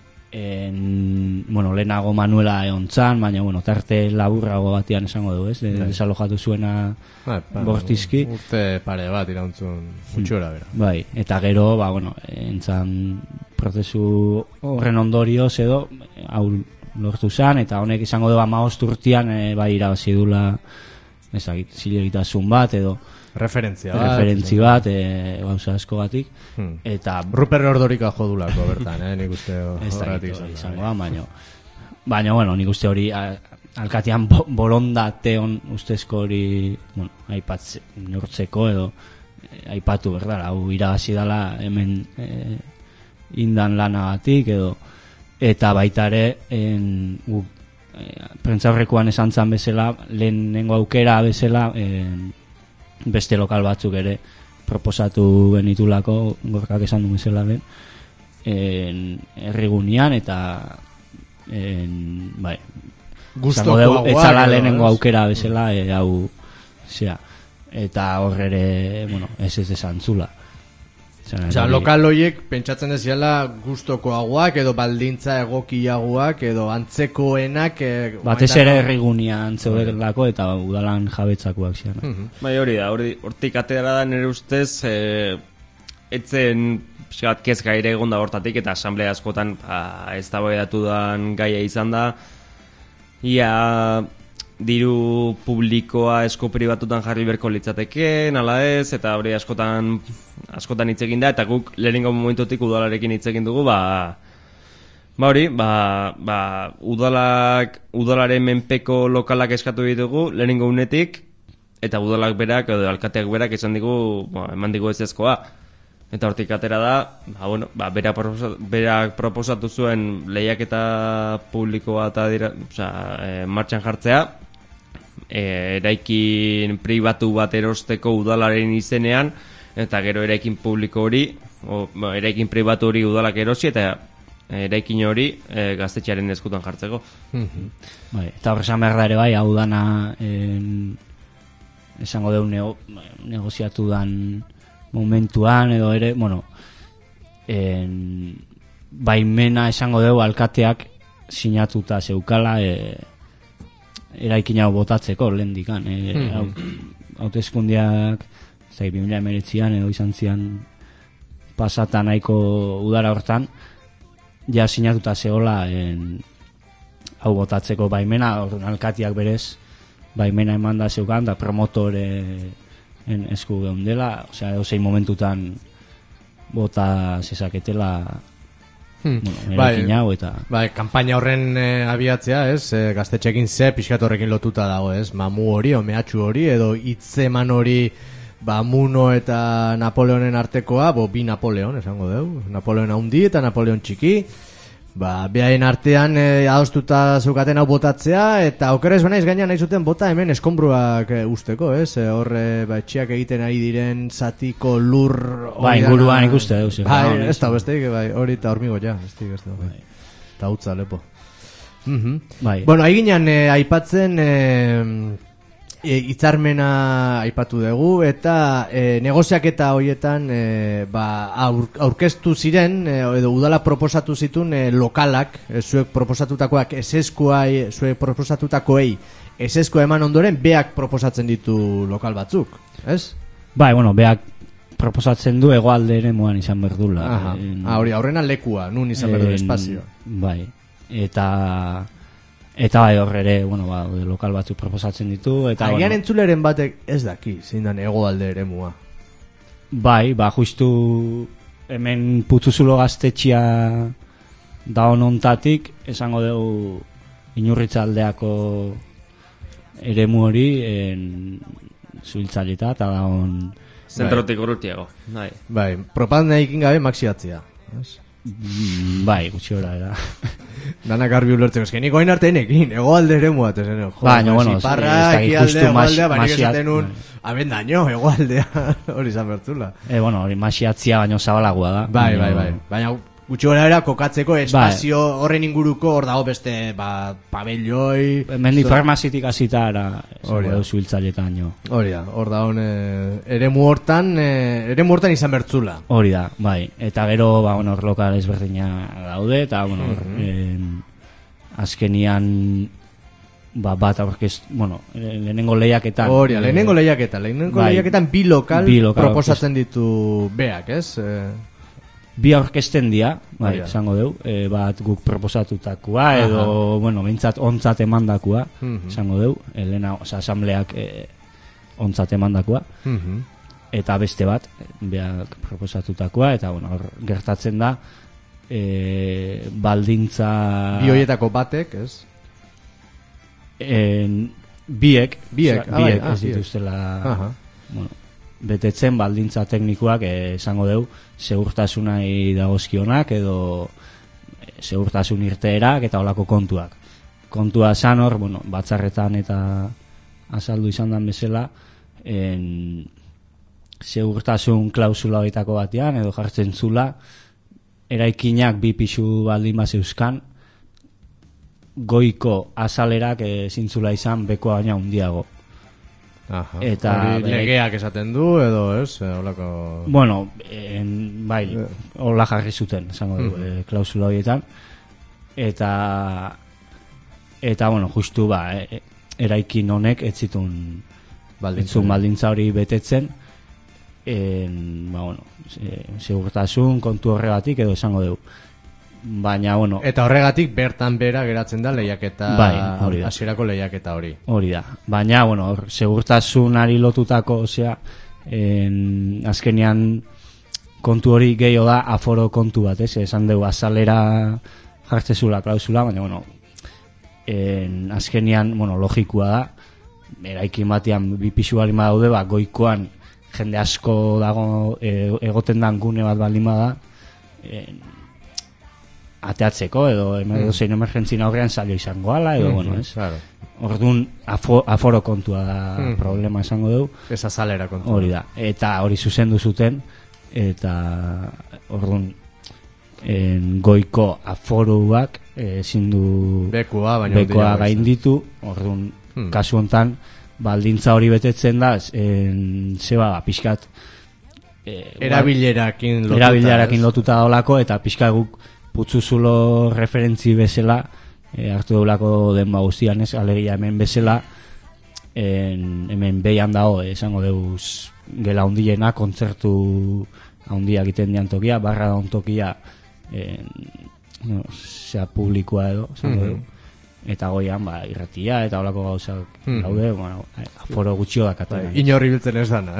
en, bueno, lehenago Manuela egon zan, baina, bueno, tarte laburrago batian esango du, ez? Bai. Desalojatu zuena bai, bortizki. Urte pare bat irauntzun gutxora bera. Bai, eta gero, ba, bueno, entzan prozesu horren ondorioz edo, hau lortu zan, eta honek izango du hamabost urtean, e, bai, irabazi dula, ezagit, zilegitasun bat, edo referentzia bat, referentzi bat, e, gauza asko batik, hmm. eta Ruper Ordorika jodulako bertan, eh, nik uste horretik izango da, baina, baina, bueno, nik uste hori a, alkatian bo, borondate on ustezko hori, bueno, aipatze, nortzeko edo, e, aipatu, berdara, hau irabazi dala hemen e, indan lanagatik edo, eta baita ere, en, u, e, prentzaurrekoan esan zan bezala, lehenengo aukera bezala, en, beste lokal batzuk ere proposatu genitulako, gorkak esan du bezala lehen, errigunean eta en, bai, gustoko agua etzala lehenengo aukera bezala e, hau zea, eta horre bueno, ez ez esan zula. Osea, lokal horiek pentsatzen deziala gustokoagoak edo baldintza egokiagoak edo antzekoenak eh, batez ere herrigunean zeudelako eta udalan jabetzakoak zian. Uh-huh. Bai, hori da, hori hortik atera da nire ustez eh, etzen pixkat kezka ere egon da hortatik eta asamblea askotan ba, eztabaidatu dan gaia izan da ia diru publikoa esko pribatutan jarri berko litzateken, ala ez, eta hori askotan askotan hitz egin da, eta guk lehenengo momentutik udalarekin hitz egin dugu, ba, ba hori, ba, ba, udalak, udalaren menpeko lokalak eskatu ditugu lehenengo unetik, eta udalak berak, edo alkateak berak esan digu, ba, eman digu ez ezkoa. Eta hortik atera da, ba, bueno, ba, berak, proposatu, berak proposatu zuen lehiaketa publikoa eta dira, oza, e, martxan jartzea, e, eraikin pribatu bat erosteko udalaren izenean, eta gero eraikin publiko hori, o, ba, eraikin pribatu hori udalak erosi, eta eraikin hori e, gaztetxearen eskutan jartzeko. Mm-hmm. Bai, eta horrezan behar da ere bai, hau dana en, esango deu nego, negoziatu dan momentuan edo ere, bueno, en, baimena esango deu alkateak sinatuta zeukala e, eraikin hau botatzeko lehendikan. E, mm-hmm. Hauteskundiak zai, bi mila hemeretzian edo izan zian pasata nahiko udara hortan, ja sinatuta zehola en, hau botatzeko baimena, orduan alkatiak berez baimena eman da zeukan, da promotore en esku geundela, osea, eusein momentutan bota zezaketela hmm. bueno, erakin hau eta... Bai, kampaina horren eh, abiatzea, ez, eh, gaztetxekin ze pixkat horrekin lotuta dago, ez, mamu hori, o mehatxu hori, edo hitzeman hori, ba, Muno eta Napoleonen artekoa, bo, bi Napoleon, esango deu, Napoleon haundi eta Napoleon txiki, ba, behaien artean e, adostuta zeukaten hau botatzea, eta okerrez banaiz gainean nahi zuten bota hemen eskombruak e, usteko, ez? E, horre, ba, etxiak egiten ari diren zatiko lur... Ba, inguruan ikuste deuz. Bai, ez da, besteik, bai, hori eta hormigo ja, ez da, ez da, bai. Eta utza, lepo. Mm-hmm. Bai. Bueno, aiginan, e, aipatzen... E, e, hitzarmena aipatu dugu eta e, negoziaketa horietan e, ba, aur, aurkeztu ziren e, edo udala proposatu zituen e, lokalak, e, zuek proposatutakoak eseskuai, zuek proposatutakoei esesku eman ondoren beak proposatzen ditu lokal batzuk, ez? Bai, bueno, beak proposatzen du hegoalde eremuan izan berdula. Aha. Ah, hori, aurrena lekua, nun izan berdu espazio. Bai, eta eta bai hor ere, bueno, ba, lokal batzuk proposatzen ditu eta agian bueno, entzuleren batek ez daki, zein dan hegoalde eremua. bai, ba, justu hemen Putzuzulo gaztetxia da honontatik, esango dugu Inurritzaldeako eremu hori en Zuhiltzaleta eta da hon Zentrotik urrutiago. Bai. Bai, propaganda ikin gabe maxiatzia. Bai, gutxi hora era. Danak garbi ulertzeko, eske niko hain arte enekin, egoalde ere muat, ezen, jo, baina, bueno, ziparra, ez da ekialde, justu egoaldea, mas- baina masiat- esaten un, abendaño, egoaldea, hori izan bertzula. E, bueno, hori masiatzia baino zabalagoa da. Bai, bai, Baino- bai, baina gutxi gara era kokatzeko espazio horren inguruko hor dago beste, ba, pabelloi... Hemendik farmazitik hasita era, Hori da. Zuhiltzaletaino. Hori da, hor da hon, eh, eremu hortan, eh, eremu hortan izan bertzula. Hori da, bai. Eta gero, ba, bueno, hor lokal ezberdina daude, eta, bueno, hor, en, azkenian, ba, bat aurkez, bueno, lehenengo lehiaketan. Hori, eh, lehenengo lehiaketa, lehenengo bai, lehiaketan bi lokal, bi lokal proposatzen ditu beak, ez? Eh, Bi aurkezten dira, bai, Hori da. esango deu, e, bat guk proposatutakoa, edo, bueno, behintzat ontzat emandakoa, Mhm. esango deu, elena, oza, asambleak e, ontzat emandakoa, mhm. eta beste bat, beak proposatutakoa, eta, bueno, hor gertatzen da, e, baldintza... Bi hoietako batek, ez? En, biek, Biek, osea, ah, bai, biek ah, ez biek. dituztela, Aha. bueno, betetzen baldintza teknikoak eh, esango deu segurtasunai dagozkionak edo eh, segurtasun irteerak eta olako kontuak. Kontua esan hor, bueno, batzarretan eta azaldu izan dan bezala, en, segurtasun klausula horietako batean edo jartzen zula eraikinak bi pisu baldin bazeuzkan goiko azalerak ezin zula izan bekoa baina handiago. Aha. Eta Hori bere- legeak esaten du edo, ez? Eh, Holako... Bueno, en, bai, hola jarri zuten, esango dugu, Mhm. eh, klausula horietan. Eta, eta, bueno, justu, ba, e, eraikin honek ez zitun Baldintza. etzun baldintza hori betetzen, en, ba, bueno, se, segurtasun kontu horregatik edo esango dugu. Baina, bueno, Eta horregatik bertan bera geratzen da lehiaketa, Bai, hori da. hasierako lehiaketa hori. hori da. Baina, bueno, hor, segurtasunari lotutako, osea, en, azkenean kontu hori gehiago da aforo kontu bat, ez? Esan dugu azalera jartzezula klausula, baina, bueno, en, azkenean, bueno, logikua da, eraikin batean bi pisu baldin badaude, ba, goikoan jende asko dago e, egoten dan gune bat baldin bada, en, ateatzeko edo mm. zein emergentzien aurrean saio izango ala edo, bueno, ez? Claro. Orduan afo, aforo kontua da Mhm. problema esango dugu. Esa salera kontu. Hori da. Eta hori zuzendu zuten eta orduan en, goiko aforoak ezin du Bekoa, baina bekoa handiagoa izan. gainditu. Orduan Hmm. kasu hontan baldintza hori betetzen da, en, zeba ba, pixkat eh, Erabilerakin lotuta. erabilerakin ez? lotuta daolako eta pixka guk Putzuzulo referentzi bezala e, hartu deulako denba guztian, ez, alegia hemen bezala en, hemen behian dago, eh, esango deuz gela hundiena, kontzertu handia egiten dian tokia, barra daun tokia en, no, zea publikoa edo, esango Mhm. deu. Eta goian, ba, irratia eta olako gauzak Mhm. daude, bueno, aforo gutxio dakatena. Bai, inorri biltzen ez dana.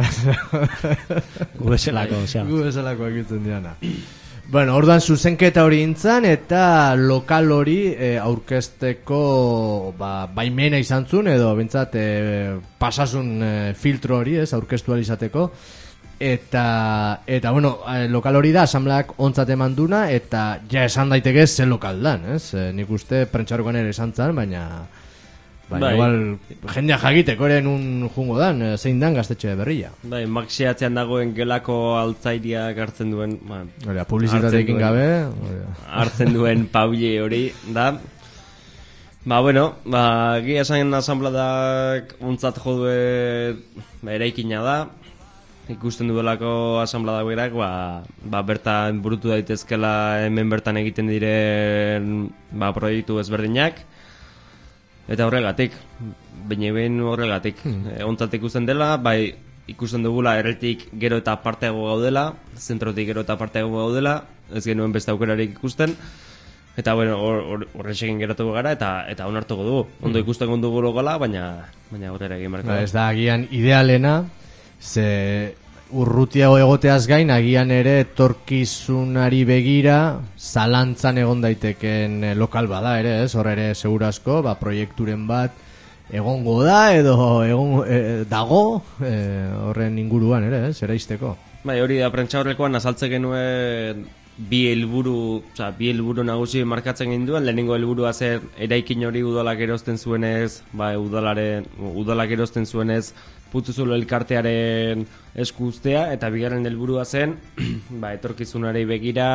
Gu bezalako, osea. Gu bezalako egiten diana. Bueno, orduan zuzenketa hori intzan eta lokal hori e, aurkezteko ba, baimena izan zuen edo bintzat e, pasasun e, filtro hori, ez, aurkeztu ahal izateko. Eta, eta bueno, e, lokal hori da, asambleak ontzat eman duna eta ja esan daiteke ze lokal dan, ez? E, nik uste prentxarukan ere esan zan, baina... Baina Bai. igual jendea jakiteko ere nun jungo dan, e, zein dan gaztetxe berria. Bai, maxiatzean dagoen gelako altzairia hartzen duen, ba, Hori, publizitateekin hartzen duen- gabe, hori da. hartzen duen paule hori da. Ba, bueno, ba, gia esan asambladak untzat jodue eraikina da. Ikusten duelako asambladak berak, ba, ba, bertan burutu daitezkela hemen bertan egiten diren ba, proiektu ezberdinak. Eta horregatik, baina behin horregatik. Hmm. E, ontzat ikusten dela, bai ikusten dugula erretik gero eta aparteago gaudela, zentrotik gero eta aparteago gaudela, ez genuen beste aukerarik ikusten. Eta bueno, horrexekin or, geratuko gara eta eta onartuko dugu. Ondo ikusten dugu logola, baina baina aurrera egin beharko. Ba, ez da agian idealena, ze urrutiago egoteaz gain agian ere etorkizunari begira zalantzan egon daiteken lokal bada ere, ez? Hor ere segurazko, ba proiekturen bat egongo da edo egon e, dago e, horren inguruan ere, ez? Eraisteko. Bai, hori da prentsaurrekoan azaltze genuen bi helburu, osea, bi helburu nagusi markatzen ginduen. Lehenengo helburua zer eraikin hori udalak erosten zuenez, ba udalaren udalak erosten zuenez Putzuzulo elkartearen esku uztea, eta bigarren helburua zen ba etorkizunari begira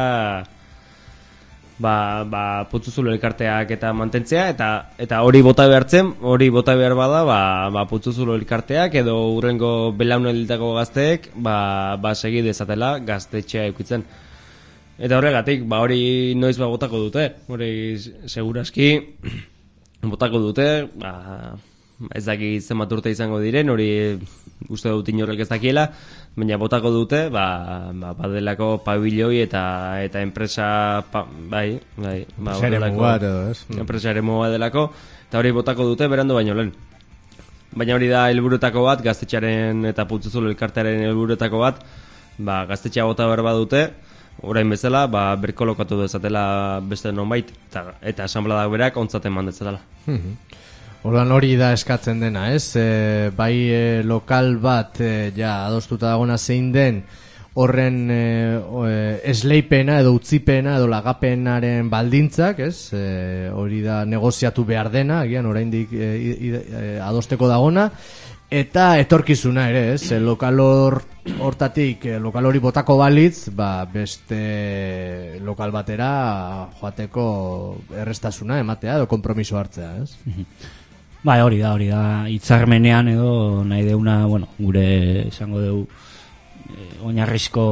ba ba Putzuzulo elkarteak eta mantentzea eta eta hori bota behartzen, hori bota behar bada, ba ba Putzuzulo elkarteak edo hurrengo belaunaldiko gazteek ba ba segi dezatela gaztetxea edukitzen. Eta horregatik, ba hori noiz ba botako dute, hori seguraski botako dute, ba, ez daki zenbat urte izango diren, hori uste dut inorrek ez dakiela, baina botako dute, ba, ba badelako pabiloi eta eta enpresa, pa, bai, bai, ba, enpresa ere moa delako, eta hori botako dute berando baino lehen. Baina hori da helburutako bat, gaztetxearen eta Putzuzulo elkartearen helburutako bat, ba gaztetxea bota behar badute, orain bezala, ba, berkolokatu dezatela beste nonbait, eta, eta asambladak berak ontzaten mandetzatela. Orduan hori da eskatzen dena, ez? E, bai e, lokal bat, e, ja, adostuta dagona zein den, horren e, e, esleipena edo utzipena edo lagapenaren baldintzak, ez? E, hori da negoziatu behar dena, agian oraindik e, e, adosteko dagona, eta etorkizuna ere, ez? E, lokal hor hortatik lokal hori botako balitz, ba beste lokal batera joateko errestasuna ematea edo konpromiso hartzea, ez? Bai, hori da, hori da hitzarmenean edo nahi deuna, bueno, gure esango dugu eh, oinarrizko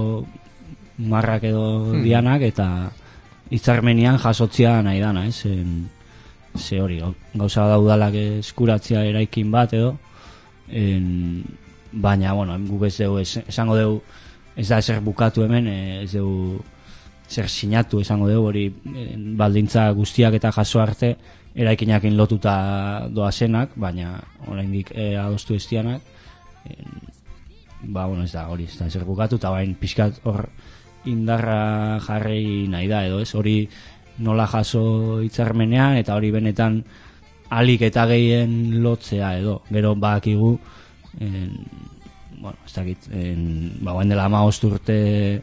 marrak edo hmm. dianak eta hitzarmenean jasotzea nahi dana, ez? En, ze hori, gauza da udalak eskuratzea eraikin bat edo en, baina, bueno, guk ez dugu, esango dugu, ez da ezer bukatu hemen, ez dugu zer sinatu, esango dugu, hori baldintza guztiak eta jaso arte, eraikinakin lotuta doazenak, baina oraindik e, adostu estianak, e, ba, bueno, ez da, hori, ez da ezer bukatu, eta bain pixkat hor indarra jarri nahi da, edo ez, hori nola jaso hitzarmenean, eta hori benetan alik eta gehien lotzea, edo, gero badakigu, En, bueno, ez dakit, en, ba, guain dela hamabost urte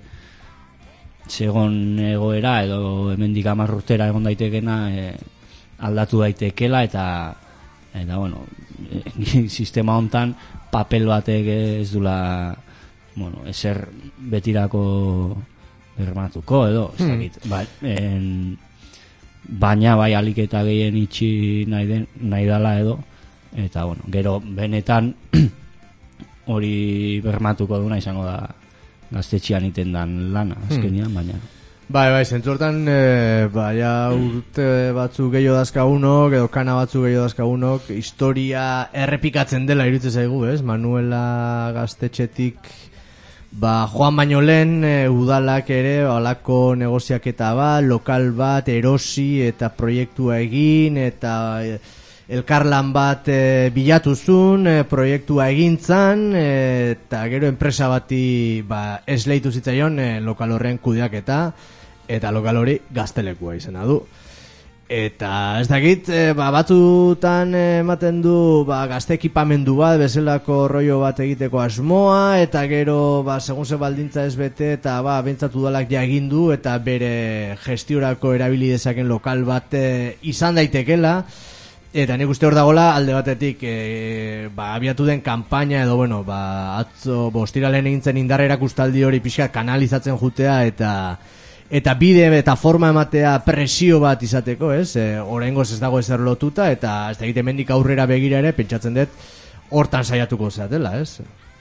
segon egoera edo hemendik hamar urtera egon daitekena e, aldatu daitekela eta eta bueno, e, sistema hontan papel batek ez dula bueno, ezer betirako bermatuko edo, ez dakit, hmm. ba, en, baina bai alik eta gehien itxi nahi, den, nahi dala edo eta bueno, gero benetan hori bermatuko duna izango da gaztetxean iten dan lana azkenian, hmm. baina bai, bai, zentzu hortan e, baina urte batzuk gehiago dazkagunok edo kana batzuk gehiago dazkagunok historia errepikatzen dela iruditzen zaigu, ez? Manuela gaztetxetik ba, joan baino lehen e, udalak ere halako negoziaketa bat, lokal bat erosi eta proiektua egin eta e, elkarlan bat e, bilatuzun, e, proiektua egintzan, e, eta gero enpresa bati ba, esleitu zitzaion e, lokal horren kudeaketa, eta lokal hori gaztelekua izena du. Eta ez dakit, e, ba, batzutan ematen du ba, gazte ekipamendu bat, bezalako rollo bat egiteko asmoa, eta gero ba, segun ze baldintza ez bete, eta ba, bentsatu dalak ja egin du, eta bere gestiorako erabili dezaken lokal bat e, izan daitekela. Eta nik uste hor dagoela alde batetik e, ba, abiatu den kanpaina edo bueno, ba, atzo bostiralen egintzen indarra erakustaldi hori pixka kanalizatzen jutea eta eta bide eta forma ematea presio bat izateko, ez? E, oraingoz ez dago ezer lotuta, eta ez da egite mendik aurrera begira ere, pentsatzen dut, hortan saiatuko zeatela, ez?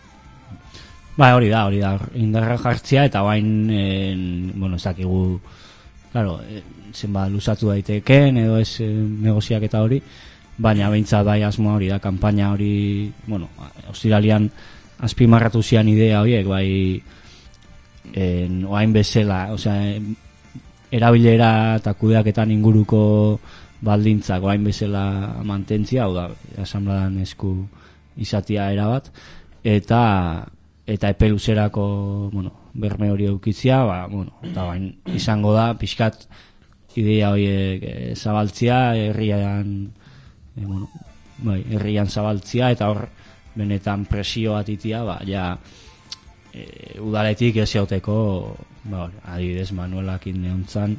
Ba, hori da, hori da, indarra jartzia, eta bain, en, bueno, ez dakigu, claro, zenba luzatu daiteken, edo ez e, negoziak eta hori, baina behintzat bai asmoa hori da, kanpaina hori, bueno, ostiralian azpimarratu zian idea horiek, bai, en, oain bezala, osea, erabilera eta kudeaketan inguruko baldintzak oain bezala mantentzia, hau da, asanbladan esku izatia erabat, eta eta epe luzerako, bueno, berme hori eukitzia, ba, bueno, eta bain izango da, pixkat idea horiek e, zabaltzia, herrian, e, bueno, bai, herrian zabaltzia, eta hor, benetan presio bat itia, ba, ja, e, udaletik ez jauteko, ba, adibidez, Manuelakin neontzan,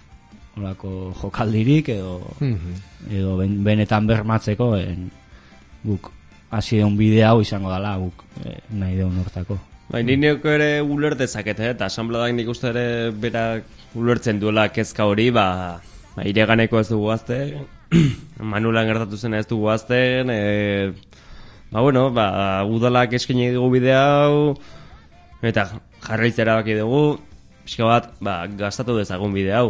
olako jokaldirik, edo, mm-hmm. edo ben, benetan bermatzeko, en, guk, hasi deun bide hau izango dela guk eh, nahi deun hortako. Bai, ni neoko ere ulertezakete, eta asanbladak nik uste ere berak ulertzen duela kezka hori, ba, ba ireganeko ez dugu azte, Manuelan gertatu zena ez dugu azten, e, ba, bueno, ba, udalak eskaini dugu bide hau, eta jarraitzera baki dugu, pixka bat, ba, gastatu dezagun bide hau.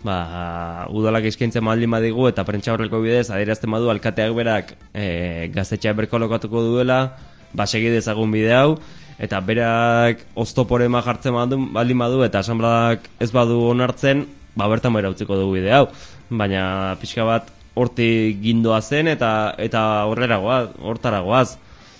Ba, udalak eskaintzen maldin badigu eta prentsa horreko bidez adierazten badu alkateak berak e, gaztetxea berkolokatuko duela, ba segi dezagun bide hau, eta berak oztoporema jartzen baldin badu eta asanbladak ez badu onartzen, ba bertan bera utziko dugu bide hau, baina pixka bat hortik gindoa zen eta eta horreragoaz, hortaragoaz.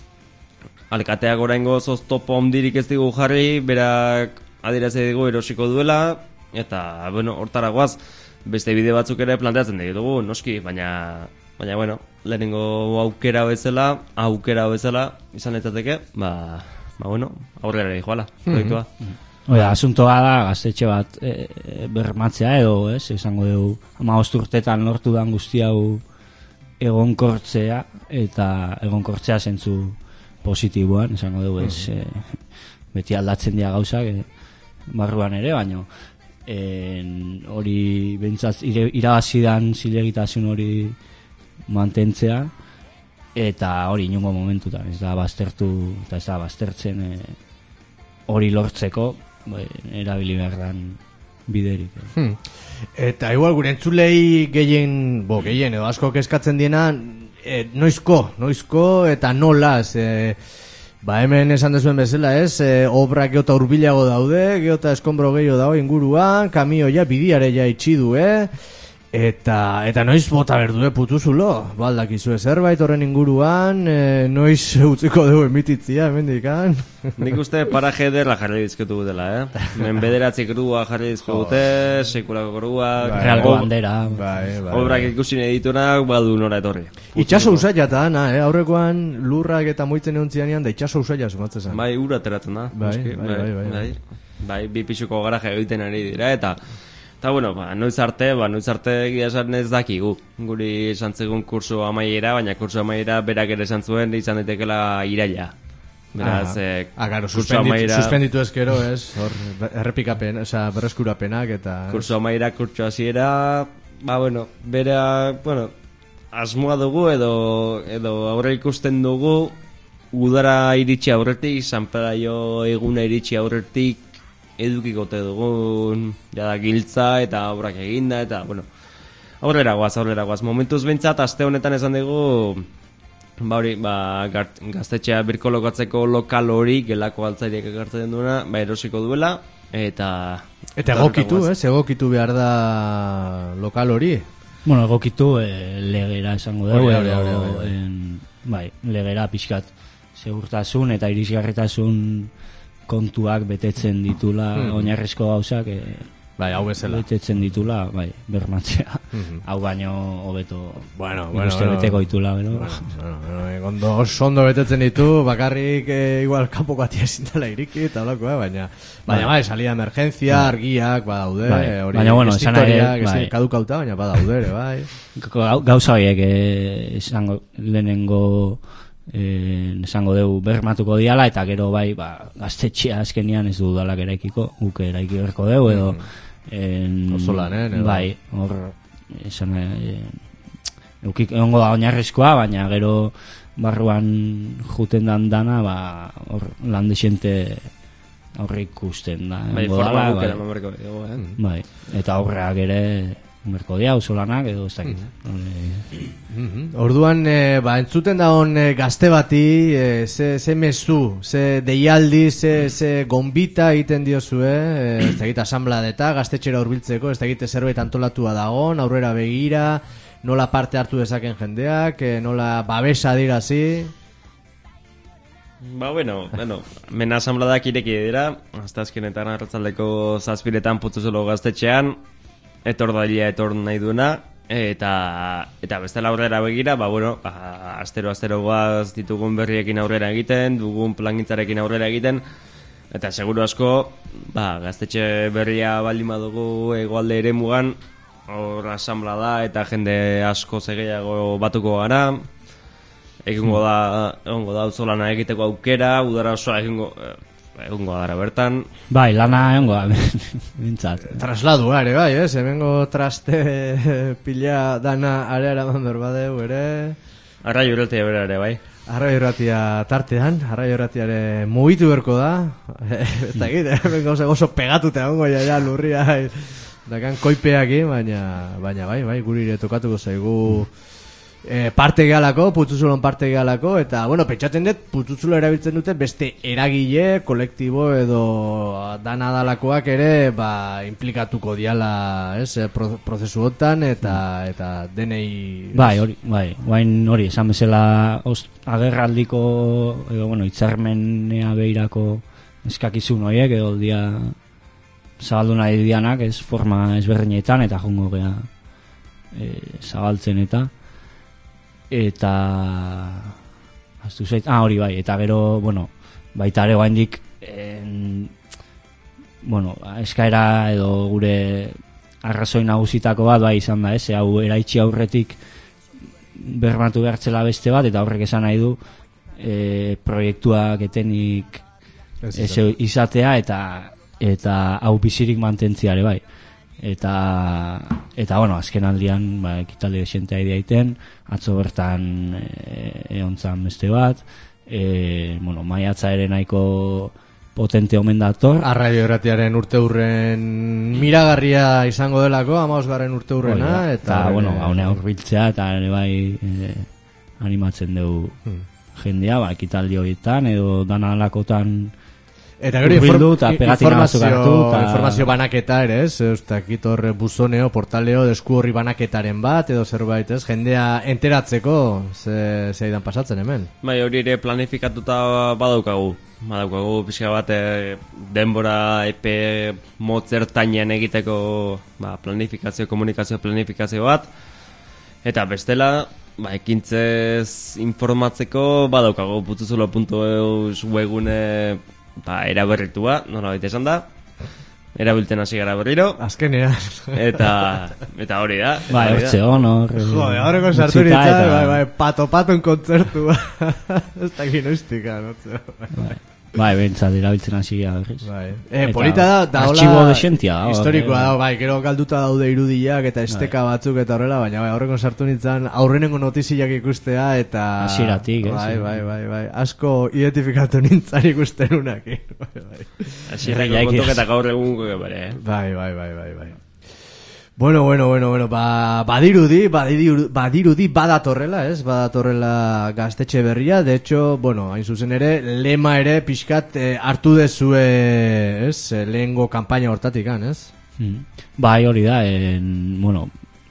Alkateak oraingoz oztopo handirik ez digu jarri, berak adierazi digu erosiko duela. Eta, bueno, hortaragoaz, beste bide batzuk ere planteatzen ditugu, noski, baina, baina, bueno, lehenengo aukera bezala, aukera bezala, izan etateke, ba, ba, bueno, aurrera ere joala, proiektua. Mm-hmm. Oida, asuntoa da, gaztetxe bat e, e, bermatzea edo, ez, izango dugu, hamabost urtetan lortu dan guzti hau egonkortzea, eta egonkortzea zentzu positiboan, izango dugu, ez, e, beti aldatzen dira gauzak, e, barruan ere, baina, En, hori bentsat irabazidan zilegitasun hori mantentzea eta hori inungo momentutan ez da baztertu eta ez da baztertzen e, hori lortzeko e, erabili behar dan biderik eh. hmm. Eta igual gure entzulei gehien bo, gehien edo asko eskatzen diena e, noizko, noizko eta nolaz e, ba hemen esan dezuen bezala, ez, e, obrak geota urbilago daude, geota eskombro gehiago dago inguruan, kamioia bidiare ja itxi du, eh? Eta, eta noiz bota berdu, eh, putuzulo, baldakizue zerbait horren inguruan, e, noiz utziko dugu emititzia, emendikan. Nik uste paraje dela jarri dizketu dela, eh? Men bederatzi grua jarri dizko dute, sekulako gruak, bai, realko bandera, bai, bai, obrak ikusin editunak, badu nora etorri. Itxaso usaila eta ana, eh? Aurrekoan lurrak eta moitzen egon zidanean, da itxaso usaila sumatzen zen. Bai, ura ateratzen da. Bai, bai, bai, bai, bai, bai. Bai, bi pisuko garaje egiten ari dira, eta eta bueno, ba, noiz arte, ba, noiz arte egia esan ez dakigu. Guri esan zegoen kurso amaiera, baina kurso amaiera berak ere esan zuen izan daitekela iraila. Beraz, ah, eh, ah, claro, kurso suspenditu, amaiera... suspenditu ezkero, ez, hor, errepikapen, oza, berreskurapenak eta... Kurso amaiera, kurso hasiera, ba, bueno, bera, bueno, asmoa dugu edo, edo aurre ikusten dugu, udara iritsi aurretik, sanperaio eguna iritsi aurretik, edukikote dugun jada giltza eta obrak eginda eta bueno, aurrera guaz, aurrera guaz. Momentuz behintzat, aste honetan esan dugu ba hori, ba, gaztetxea birkolokatzeko lokal hori gelako altzariak ekartzen duena, ba erosiko duela eta eta egokitu, ez, egokitu behar da lokal hori. Bueno, egokitu eh, legera esango dugu, Hori, hori, hori, hori. en, bai, legera pixkat segurtasun eta irisgarritasun kontuak betetzen ditula, hmm. oinarrizko gauzak e, bai, hau bezala betetzen ditula, bai, bermatzea. Hmm. Hau baino hobeto bueno, bueno, bueno, beteko ditula, bero. Bueno, bueno, ondo, ondo betetzen ditu, bakarrik e, igual kanpoko atia ezindala iriki eta holako, eh, baina baina bai, salida emergencia, bai. Argiak badaude, bai. hori baina bueno, esan ere, bai. Kadukauta, baina badaude ere, bai. Gauza horiek eh, esango lehenengo Eh, esango dugu bermatuko diala eta gero bai ba, gaztetxea azkenian ez du udalak eraikiko, guk eraiki berko dugu edo, mm. En, Auzolan, eh? Bai, hor, esan, e, eukik egongo da oinarrizkoa, baina gero barruan juten dan dana, ba, hor, lan desente aurre ikusten da. Bai, egongo forma dala, gukera bai. mamerko dugu, eh? Bai, eta aurreak ere merko dia, auzolanak edo ez dakit. Mhm. Orduan, e, ba, entzuten da hon e, gazte bati, e, ze, ze mezu, ze deialdi, ze, ze gombita egiten diozue, e, ez dakit asambladeta, gaztetxera hurbiltzeko, ez dakit zerbait antolatua dagoen, aurrera begira, nola parte hartu dezaken jendeak, e, nola babesa dirazi. Ba, bueno, bueno, mena asambladak ireki dira, hasta azkenetan arratzaldeko zazpiretan Putzuzolo gaztetxean, etor dailea etor nahi duena, eta eta bestela aurrera begira, ba, bueno, ba, astero astero guaz ditugun berriekin aurrera egiten, dugun plangintzarekin aurrera egiten, eta seguru asko, ba, gaztetxe berria baldin badugu hegoalde ere mugan, hor asamblada eta jende asko zegeiago batuko gara, egingo da, egongo da auzolana egiteko aukera, udara osoa egingo, egongo gara bertan. Bai, lana egongo da, bintzat. Trasladua ere, bai, ez? Hemengo traste pila dana areara bandor badeu ere. Arraio irratia bera ere, bai. Arraio irratia tartean, arraio irratiare mugitu berko da. Ez dakit, hemen gauza oso pegatuta egongo ja, ja lurria. Dakan koipeaki, baina, baina bai, bai, guri ere tokatuko zaigu e, parte gehalako, Putzuzulon parte gehalako, eta, bueno, pentsatzen dut, Putzuzulo erabiltzen dute beste eragile, kolektibo edo dana dalakoak ere, ba, implikatuko diala, ez, pro, prozesu hotan, eta, eta denei... Bai, hori, bai, guain hori, esan bezala ost, agerraldiko, edo, bueno, itzarmenea behirako eskakizun horiek, edo dia zabaldu nahi dianak, ez forma ezberdinetan, eta jongo gea e, zabaltzen eta eta aztu zait, ah, hori bai, eta gero, bueno, baita ere guaindik en, bueno, eskaera edo gure arrazoi nagusitako bat bai izan da, ez, hau eraitsi aurretik bermatu behartzela beste bat, eta horrek esan nahi du e, proiektuak etenik ez izatea, eta eta hau bizirik mantentziare bai. Eta, eta bueno, azken aldian ba, ekitaldi desentea ideaiten, atzo bertan e, eontzan beste bat, e, bueno, maiatza ere nahiko potente omen dator. Arraio irratiaren urte hurren miragarria izango delako, hamabosgarren urte hurrena. Eta, eta bueno, haunea urbiltzea, eta ere bai e, animatzen dugu hmm. jendea, ba, ekitaldi horietan, edo dana alakotan. Eta gero inform, informazio, ta... informazio banaketa ere, ez? Eustakit horre buzoneo, portaleo, desku horri banaketaren bat, edo zerbait, ez? Jendea enteratzeko, ze, ze aidan pasatzen hemen. Bai, hori ere planifikatuta badaukagu. Badaukagu pixka bat denbora epe motzertainean egiteko ba, planifikazio, komunikazio planifikazio bat. Eta bestela, ba, ekintzez informatzeko badaukagu putzuzulo puntu eus webgune ba, eraberritua, nola baita esan da, erabiltzen hasi gara berriro. Azkenean. Eta, eta hori da. Bai, hortze honor. Jode, horreko sartu nintzen, bai, bai, pato-paton kontzertu. Ez dakit noiztika, notze. Bai. Bai, bentsat, erabiltzen hasi gara. Bai. Eh, polita da, da hola... Artxibo desentia. Historikoa da, bai, gero galduta daude irudiak eta esteka batzuk eta horrela, baina bai, horreko sartu nintzen aurrenengo notiziak ikustea eta... Hasieratik, ez? Bai, bai, bai, bai, asko identifikatu nintzen ikusten unakin. Bai, bai. Hasierako kontok eta gaur egungo bere, eh? Bai, bai, bai, bai, bai. Bueno, bueno, bueno, bueno, ba, badirudi, badirudi, badirudi badatorrela, ez? Badatorrela gaztetxe berria, de hecho, bueno, hain zuzen ere, lema ere pixkat eh, hartu dezue, ez? Lehengo kanpaina hortatikan, ez? Hmm. Bai, hori da, en, bueno,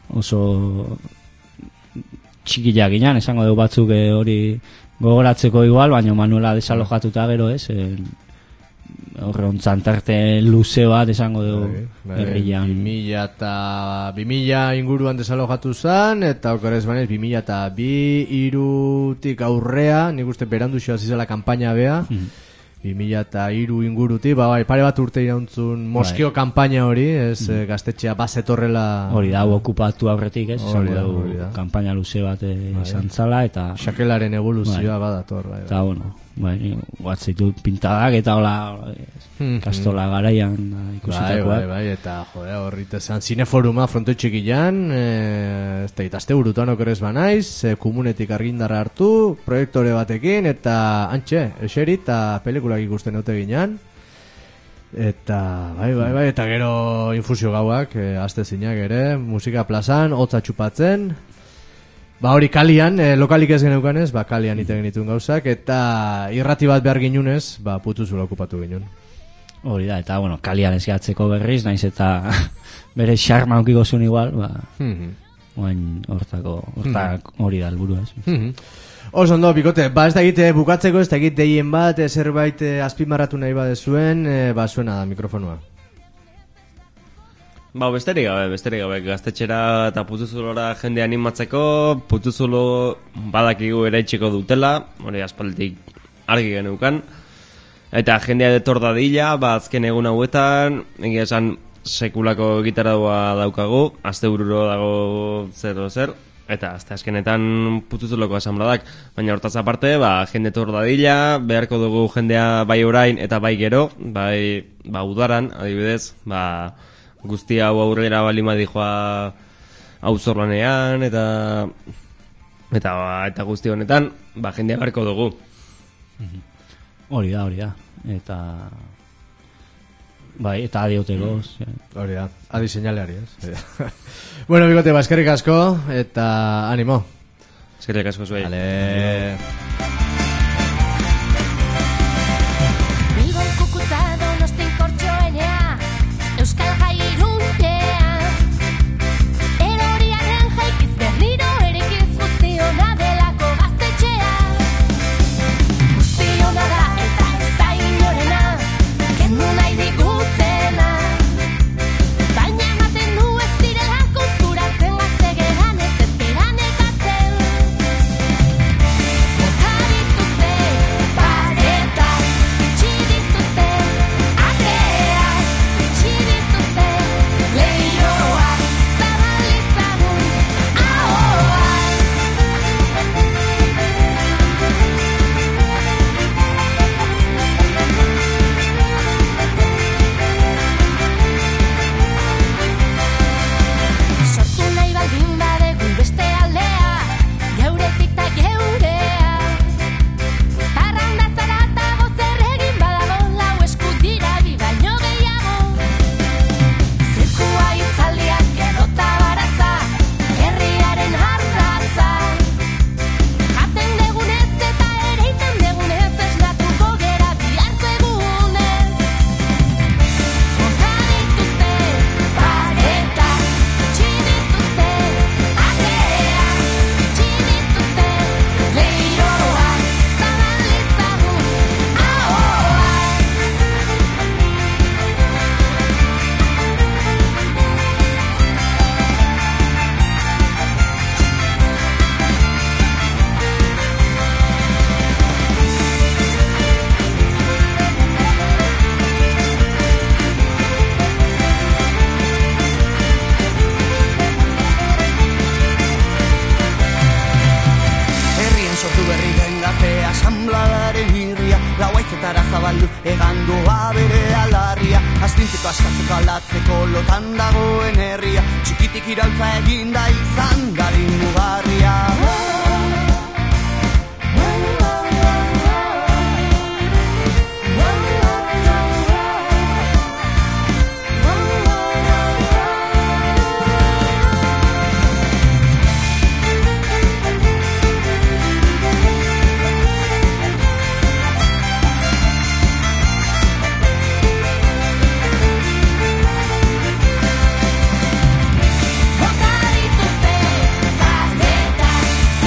oso txikiak ginen, esango dugu batzuk eh, hori gogoratzeko igual, baina Manuela desalojatuta gero, ez? En, horre ontzan tarte luze bat esango dugu herrian. Bi mila inguruan desalojatu zen, eta okorez banez, bi mila eta bi irutik aurrea, nik uste berandu xo azizela kampaina bea, mm. bi mila eta iru ingurutik, ba, bai, pare bat urte irauntzun Moskio bai. Kampaina hori, ez mm. gaztetxea bazetorrela... Hori da, okupatu aurretik, ez, esango dugu kampaina luze bat izan zala, eta... Xakelaren evoluzioa bai. Badator, bai. Eta, bueno... bai, guatzeitu pintadak eta hola Mhm. kastola garaian da, Bai, ikusitakoak. bai, bai, eta jode, horrit esan zineforuma fronto txikian, e, ez da, itazte burutan okerrez banaiz, e, komunetik argindarra hartu, proiektore batekin, eta antxe, eseri eta pelikulak ikusten dute ginean, eta, bai, bai, bai, eta gero infusio gauak, e, aste zinak ere, musika plazan, hotza txupatzen, ba hori kalian, e, lokalik ez geneukanez, ba kalian ite genituen gauzak, eta irrati bat behar ginunez, ba putuzula okupatu ginun. Hori da, eta bueno, kalian ez gatzeko berriz, naiz eta bere xarma aukiko zuen igual, ba, Mhm. oain hortako, hortak hori da helburua, ez? Mhm. Oso ondo, bikote, ba ez da egite bukatzeko, ez da egite deien bat, e, zerbait e, azpimarratu nahi badezuen, e, ba zuena da mikrofonua. Ba, besterik gabe, besterik gabe, gaztetxera eta putuzulora jende animatzeko, putuzulo badakigu ere itxiko dutela, hori aspalditik argi geneukan, eta jendea detor dadila, ba, azken egun hauetan, egia esan sekulako gitarra daukagu, aste bururo dago zero zer, eta azte azkenetan putuzuloko asanbladak, baina hortaz aparte, ba, jende detor dadila, beharko dugu jendea bai orain eta bai gero, bai, ba, udaran, adibidez, ba, guzti hau aurrera balima dijoa auzorlanean eta eta eta guzti honetan ba jendea beharko dugu. Hori da, hori da. Eta bai, eta adioteko. Hori da, adi seinaleari, ez? Bueno, bikote, ba, eskerrik asko, eta animo. Eskerrik asko zuei. Vale. Bilbon kukuta Donostin kortxoenea, Euskal Jai iruntea, eroriaren jaikiz berriro erikiz guztiona delako gaztetxea. Guztiona da eta ez da inorena, kendu nahi digutena, baina ematen du ez direla konturatzen gazte geran ez ez geran ekatzen. Bota dituzte paretak, itxi dituzte ateak, itxi dituzte leihoak, zabalitzagun ahoak. Sortu nahi baldin badegu beste aldea, geuretik ta geurea. Parranda zaratago zer egin badago, lau esku dira bi baino gehiago. Zirkua itzaldiak edota baratza, herriaren ardatza. Jaten degunez eta ereiten degunez, esnatuko gera biharko egunez. Bota dituzte paretak, itxi dituzte ateak, itxi dituzte leihoak, zabalitzagun ahoak. Herrien sortu berri den gazte asanbladaren irria, lauaitzetara zabaldu egandoa bere alarria, astintzeko askatzeko aldatzeko lotan dagoen herria, txikitik iraultza eginda izan dadin mugarria. Bota dituzte paretak,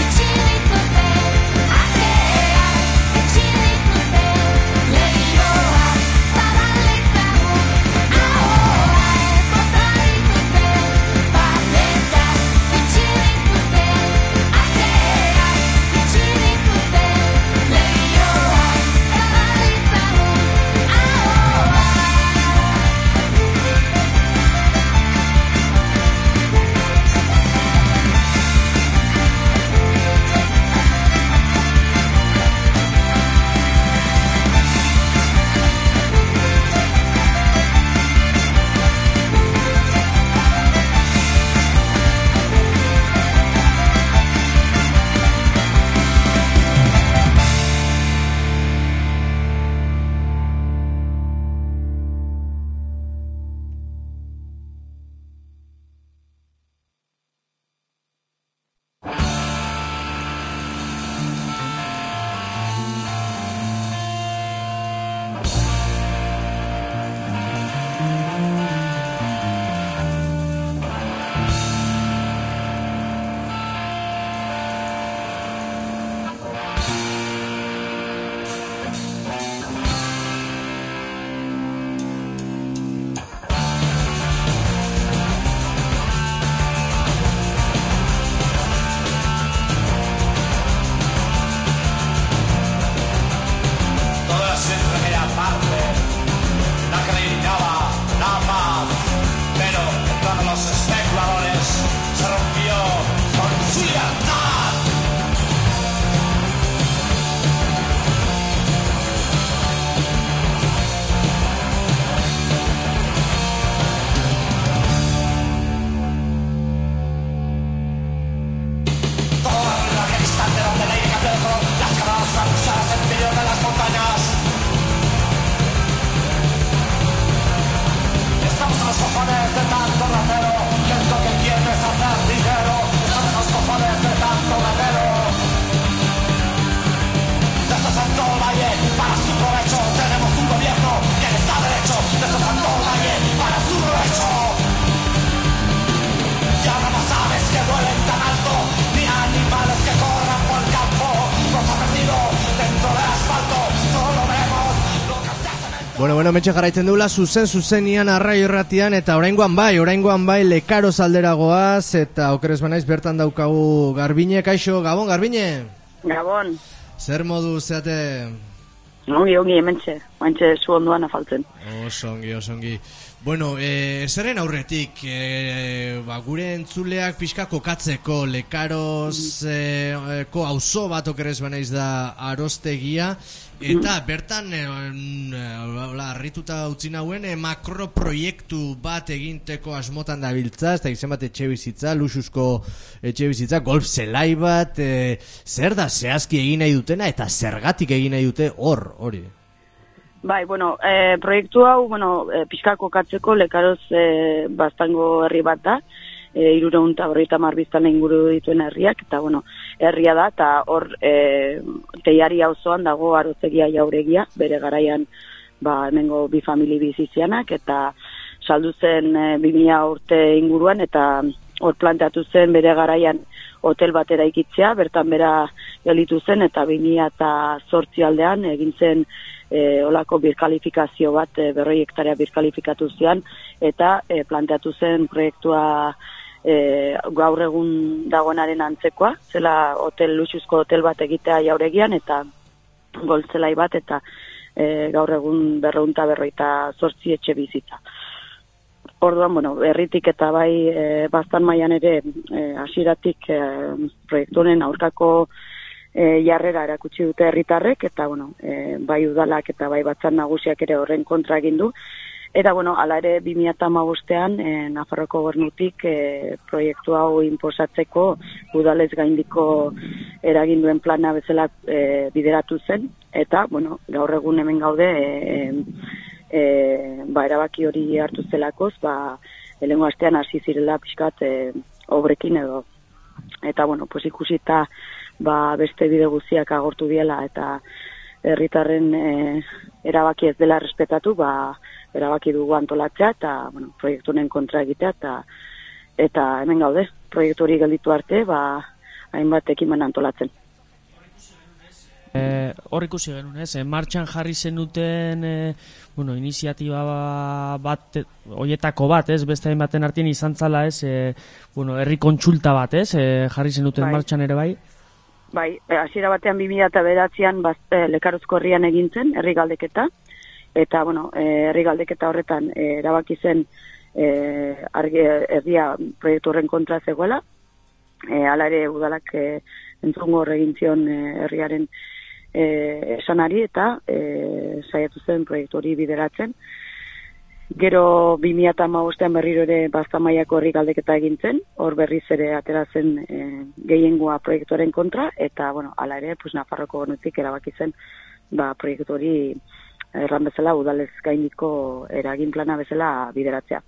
Bueno, bueno, metxe jarraitzen dugula, zuzen zuzenian arraio erratian, eta oraingoan bai, oraingoan bai, lekaro zalderagoaz, eta okeres banaiz bertan daukagu Garbine, kaixo, Gabon, Garbine? Gabon. Zer modu zeate? Ongi, ongi, hementxe, hementxe zu onduan afaltzen. Osongi, osongi. Bueno, e, zerren aurretik, e, ba, gure entzuleak pixka kokatzeko, lekarozko e, auzo bat okeres banaiz da arostegia, eta bertan, e, harrituta utzi nauen, e, makroproiektu bat eginteko asmotan dabiltza, ez da izan bat etxe bizitza, luxuzko etxe bizitza, golf zelai bat, e, zer da zehazki egin nahi dutena, eta zergatik egin nahi dute hor, hori? Bai, bueno, e, proiektu hau, bueno, e, pixka kokatzeko lekaroz e, bastango herri bat da, e, irureun eta berrogeita hamar biztanle inguru dituen herriak, eta, bueno, herria da, eta hor e, teiari auzoan dago arozegia jauregia, bere garaian, ba, hemengo bi famili bizizianak, eta saldu zen e, bi mila urte inguruan, eta hor planteatu zen bere garaian hotel batera ikitzea, bertan bera gelitu zen, eta bi mila zortzi aldean egin zen E, olako birkalifikazio bat, e, berroi hektarea birkalifikatu zian, eta e, planteatu zen proiektua e, gaur egun dagoenaren antzekoa, zela hotel, luxuzko hotel bat egitea jauregian, eta goltzelai bat, eta e, gaur egun berreunta berroita zortzi etxe bizitza. Orduan, bueno, herritik eta bai e, bastan mailan ere e, hasieratik e, proiektu honen aurkako E, jarrera erakutsi dute herritarrek, eta bueno, e, bai udalak eta bai batzar nagusiak ere horren kontra egin du. Eta bueno, hala ere bi mila hamabostean e, Nafarroko Gobernutik e, proiektu hau inposatzeko udalez gaindiko eraginduen plana bezala e, bideratu zen, eta bueno, gaur egun hemen gaude e, e, ba, erabaki hori hartu zelakoz, ba, lehengo astean hasi zirela pixkat e, obrekin edo. Eta bueno, pues ikusita ba, beste bide guztiak agortu diela eta herritarren e, erabaki ez dela respetatu, ba, erabaki dugu antolatzea eta bueno, proiektu honen kontra egitea eta, eta hemen gaude, proiektu hori gelditu arte, ba, hainbat ekimen antolatzen. E, hor ikusi genuen, ez? E, martxan jarri zenuten e, bueno, iniziatiba bat, hoietako bat, ez? Beste hainbaten artean izan zala, ez? E, bueno, herri kontsulta bat, ez? E, jarri zenuten bai. Martxan ere bai? Bai, hasiera batean bi mila bederatzian e, Lekarozko herrian egintzen, herri galdeketa, eta, bueno, e, herri galdeketa horretan e, erabaki zen e, argi, herria proiektu horren kontra zegoela, e, ala ere udalak e, entzungo horregin zion e, herriaren e, esanari eta e, saiatu zen proiektu hori bideratzen. Gero bi mila hamabostean berriro ere Bastamaiako herri galdeketa egin zen, hor berriz ere atera zen e, gehiengoa proiektuaren kontra, eta, bueno, hala ere, pues, Nafarroko Gobernutik erabaki zen, ba, proiektu hori erran bezala udalez gaindiko eragin plana bezala bideratzea.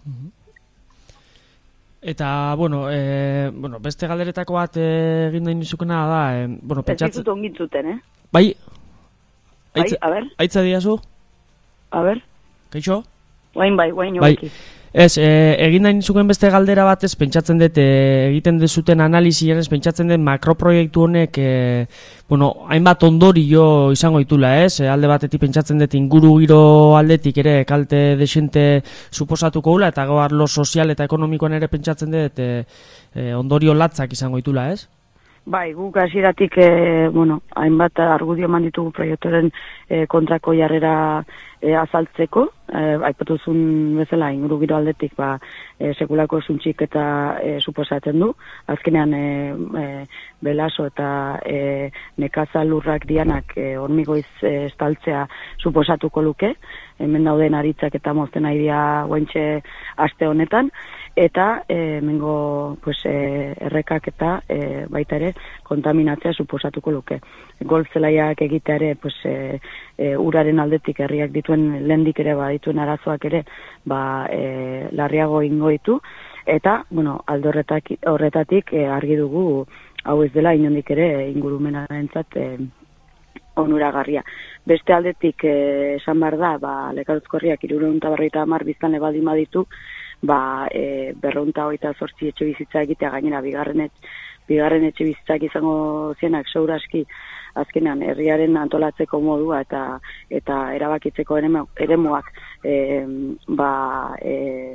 Eta, bueno, e, bueno, beste galderetako bat egin da inizukena da, e, bueno, pentsatzen... Ez ditut ongitzuten, eh? Bai? Aitza, bai, a ber? Aitza diazu? A ber? Kaixo? Guain bai, guain bai. hobeki. Ez, e, egin da inzuken beste galdera bat ez, pentsatzen dut, e, egiten dezuten analizi ez, pentsatzen dut makroproiektu honek, e, bueno, hainbat ondorio izango ditula, ez? E, alde batetik pentsatzen dut inguru giro aldetik ere kalte desente suposatuko gula, eta gau arlo sozial eta ekonomikoan ere pentsatzen dut, e, e, ondorio latzak izango ditula, ez? Bai, guk hasieratik e, bueno, hainbat argudio eman ditugu proiektuaren e, kontrako jarrera e, azaltzeko, e, aipatuzun bezala inguru giro aldetik ba, e, sekulako zuntxik eta e, suposatzen du, azkenean e, e, belaso eta e, nekaza lurrak dianak e, hormigoiz e, estaltzea suposatuko luke, hemen dauden aritzak eta mozten nahi dira guaintxe aste honetan, eta e, mengo pues, e, errekak eta e, baita ere kontaminatzea suposatuko luke. Golf zelaiak egitea ere pues, e, e, uraren aldetik herriak dituen lehendik ere ba, dituen arazoak ere ba, e, larriago ingo ditu, eta bueno, alde horretak, horretatik e, argi dugu hau ez dela inondik ere ingurumenarentzat e, onuragarria. Beste aldetik eh, esan behar da, ba, Lekarozko herriak hirurehun eta berrogeita hamar biztanle baldin baditu, ba, e, berrehun eta hogeita zortzi etxe bizitza egitea gainera bigarren bigarren etxe bizitzak izango zienak seuraski azkenean herriaren antolatzeko modua eta eta erabakitzeko eremuak e, ba e,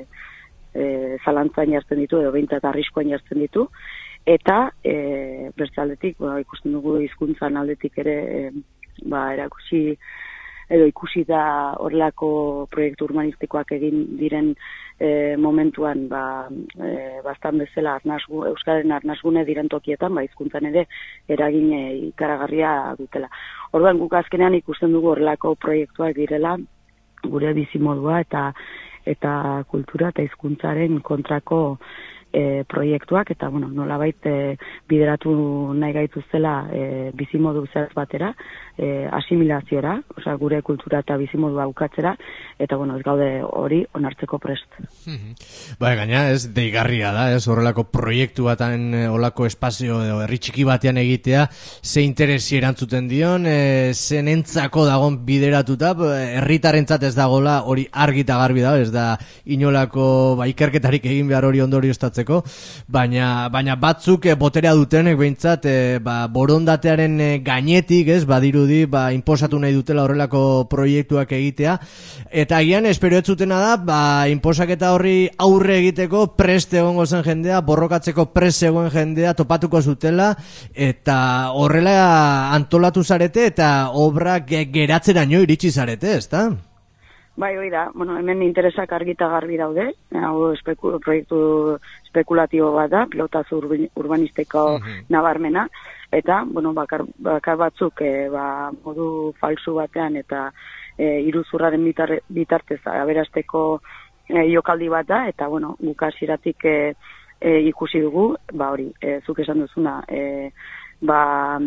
e, zalantzan jartzen ditu edo behintzat arriskoan jartzen ditu eta e, beste aldetik ba, ikusten dugu hizkuntzan aldetik ere e, ba erakusi edo ikusi da horrelako proiektu urbanistikoak egin diren e, momentuan ba, e, bastan bezala arnasgu, Euskaren arnasgune diren tokietan, ba, hizkuntzan ere eragin ikaragarria dutela. Orduan guk azkenean ikusten dugu horrelako proiektuak direla gure bizimodua eta eta kultura eta hizkuntzaren kontrako E, proiektuak eta bueno, nolabait e, bideratu nahi gaituztela e, bizimodu zehaz batera, e, asimilaziora, osea gure kultura eta bizimodua ukatzera eta bueno, ez gaude hori onartzeko prest. Bai, gaina ez deigarria da, ez horrelako proiektu batan olako espazio edo herri txiki batean egitea, ze interesi erantzuten dion, e, zen entzako dagon bideratuta, herritarentzat ez dagola hori argi eta garbi da, ez da inolako ba, ikerketarik egin behar hori ondorioztatzeko, baina baina batzuk e, boterea dutenek behintzat e, ba, borondatearen e, gainetik, ez, badirudi, ba, inposatu nahi dutela horrelako proiektuak egitea, eta agian espero ez zutena da, ba, inposaketa horri aurre egiteko prest egongo zen jendea, borrokatzeko prest egon jendea topatuko zutela, eta horrela antolatu zarete, eta obra geratzeraino iritsi zarete, ez da? Bai, hori da, bueno, hemen interesak argita garbi daude, hau speku, proiektu spekulatibo bat da, pilotazo urbanistiko uh-huh. nabarmena, eta, bueno, bakar, bakar batzuk e, ba, modu falsu batean eta e, iruzurraren bitar, bitartez aberasteko e, jokaldi bat da, eta, bueno, guk hasieratik e, e, ikusi dugu, ba hori, e, zuk esan duzuna, e, ba...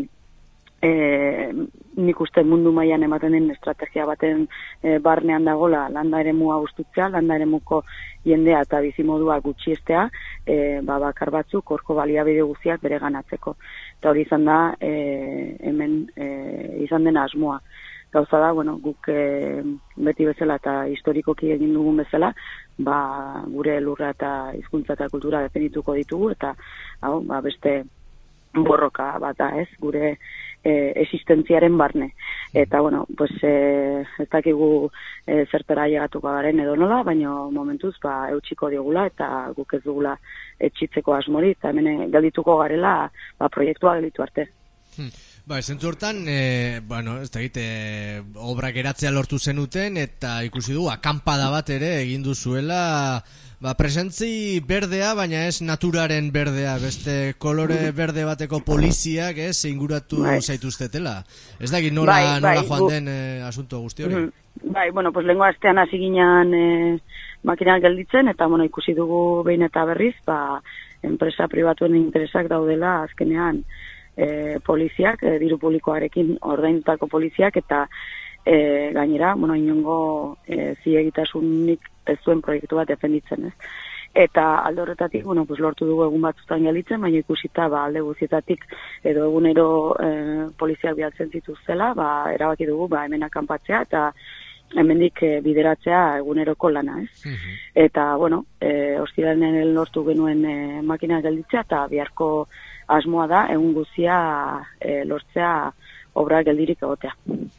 E, nik uste mundu mailan ematen den estrategia baten e, barnean dagola landa eremua ustutzea, landa eremuko jendea eta bizimodua gutxiestea, e, ba, bakar batzuk horko baliabide guztiak bere ganatzeko. Eta hori izan da e, hemen e, izan den asmoa. Gauza da, bueno, guk e, beti bezala eta historikoki egin dugun bezala, ba, gure lurra eta hizkuntza eta kultura definituko ditugu, eta hau, ba, beste borroka bat da, ez, gure e, existentziaren barne. Eta, bueno, pues, e, ez dakigu e, zertera llegatuko garen edo nola, baina momentuz, ba, eutxiko diogula eta guk ez dugula etxitzeko asmori, eta hemen geldituko garela, ba, proiektua gelditu arte. Hmm. Ba, zentzu hortan, e, bueno, ez da egite, obra geratzea lortu zenuten, eta ikusi du, akampada bat ere egin duzuela, ba, presentzi berdea, baina ez naturaren berdea, beste kolore berde bateko poliziak, ez, inguratu bai. Zaituztetela. Ez da egin nola, bai, nola bai, joan bu... den e, asunto guzti hori? Bai, bueno, pues lengo astean hasi ginean e, makinak gelditzen, eta, bueno, ikusi dugu behin eta berriz, ba, enpresa pribatuen interesak daudela azkenean, E, poliziak, e, diru publikoarekin ordaindutako poliziak, eta e, gainera, bueno, inongo e, ziegitasunik ez zuen proiektu bat defenditzen, ez. Eta alde horretatik, bueno, pues lortu dugu egun batzutan gelitzen, baina ikusita, ba, alde guzietatik edo egunero e, poliziak bialtzen zituztela, ba, erabaki dugu, ba, hemen akampatzea, eta hemendik e, bideratzea eguneroko lana, ez. Uh-huh. Eta, bueno, e, ostiralen lortu genuen e, makina gelditzea, eta biharko asmoa da, egun guzia e, lortzea obra geldirik egotea.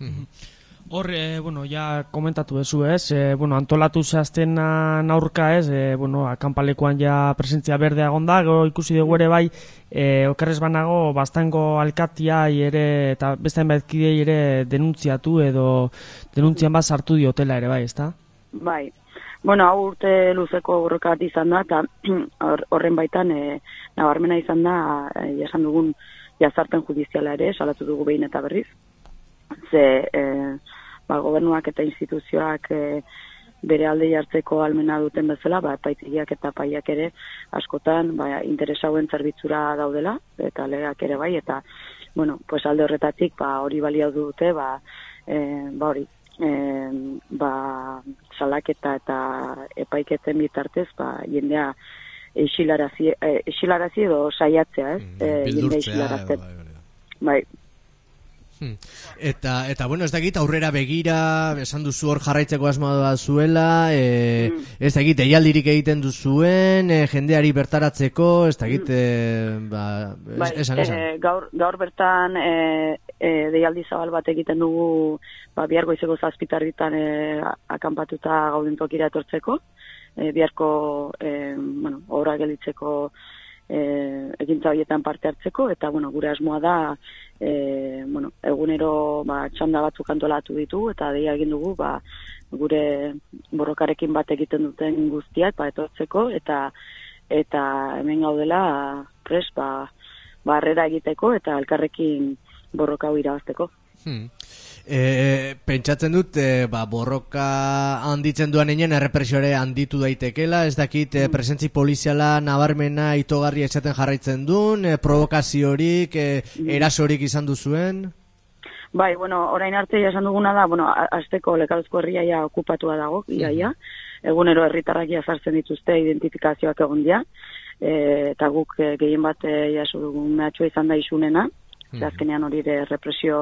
Hor, e, bueno, ja komentatu dezu, ez? E, bueno, antolatu zehazten aurka, ez? E, bueno, akampalekuan ja presentzia berdea egonda, gero ikusi dugu ere bai, e, okerrez banago, bastango alkatia ere, eta beste hainbatkidei ere denuntziatu edo denuntzian bat sartu diotela ere bai, ezta? Bai. Bueno, hau urte luzeko borroka bat izan da, eta horren baitan e, nabarmena izan da, e, jasan dugun jazarpen judiziala ere, salatu dugu behin eta berriz. Ze, e, ba, gobernuak eta instituzioak e, bere alde jartzeko almena duten bezala, ba, epaitegiak eta paiak ere askotan ba, interesa hauen zerbitzura daudela, eta legeak ere bai, eta bueno, pues alde horretatik ba, hori balia dute, ba, e, ba hori, E, ba, salaketa eta epaiketen bitartez, ba, jendea esilarazi, esilarazi edo saiatzea, ez? Mm, e, jendea esilarazten. Bai. Hmm. Eta, eta bueno, ez dakit aurrera begira, esan duzu hor jarraitzeko asmoa zuela, e, mm. ez dakit deialdirik egiten duzuen, e, jendeari bertaratzeko, ez dakit, e, ba, bai, esan, esan. E, gaur, gaur bertan e, e, deialdi zabal bat egiten dugu, ba, bihar goizeko zazpitarritan e, akanpatuta gauden tokira etortzeko, e, biharko, e, bueno, obra gelditzeko e, ekintza horietan parte hartzeko, eta, bueno, gure asmoa da, E, bueno, egunero ba, txanda batzuk antolatu ditu eta deia egin dugu ba, gure borrokarekin bat egiten duten guztiak ba, etortzeko eta eta hemen gaudela pres ba, barrera egiteko eta elkarrekin borroka hau irabazteko. Hmm. E, pentsatzen dut e, ba, borroka handitzen duan enean errepresiore handitu daitekela, ez dakit e, presentzi poliziala nabarmena itogarria esaten jarraitzen duen, e, provokaziorik, e, erasorik izan duzuen? Bai, bueno, orain arte esan duguna da, bueno, azteko Lekarozko herria ja okupatua dago, iaia, egunero herritarrak ja sartzen dituzte identifikazioak egon dira, e, eta guk e, gehien bat e, jaso dugun mehatxua izan da isunena, mm. azkenean hori ere represio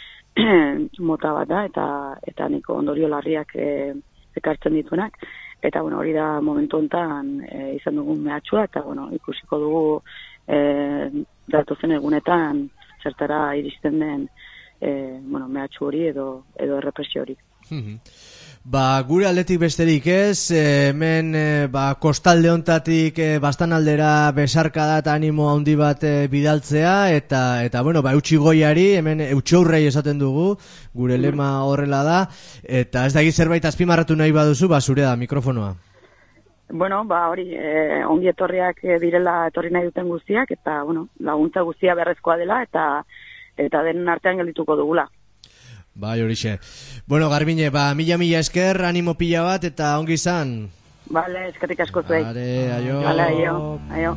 mota bat da, eta eta niko ondorio larriak e, ekartzen dituenak, eta bueno, hori da momentu honetan e, izan dugun mehatxua, eta bueno, ikusiko dugu e, datozen egunetan zertara iristen den e, bueno, mehatxu hori edo, edo errepresio hori. Ba, gure aldetik besterik ez, hemen ba, kostalde hontatik e, bastan aldera besarkada eta animo handi bat e, bidaltzea, eta, eta bueno, ba, eutxi goiari, hemen eutxi aurrei esaten dugu, gure lema horrela da, eta ez daki zerbait azpimarratu nahi baduzu, ba, zure da, mikrofonoa. Bueno, ba, hori, e, ongi etorriak direla etorri nahi duten guztiak, eta, bueno, laguntza guztia beharrezkoa dela, eta, eta denen artean geldituko dugula. Bai, horixe. Bueno, Garbine, ba, mila mila esker, animo pila bat, eta ongi izan. Vale, eskerrik asko zuei. Vale, aio. Vale, aio, aio.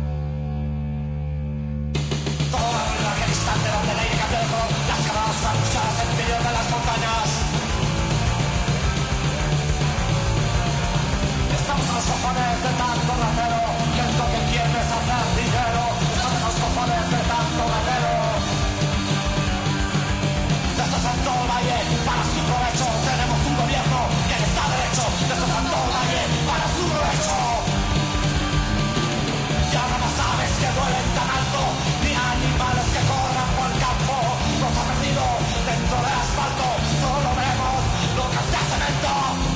Estamos a los cojones de tanto ratero, que es lo que quieres hacer dinero. Estamos a los cojones de tanto ratero. Desde Santo Valle, para su provecho, tenemos un gobierno que está derecho. Desde Santo Valle, para su provecho. Y ahora no sabes que duelen tan alto, ni animales que corran por el campo. Nos ha perdido dentro del asfalto, solo vemos locas de cemento.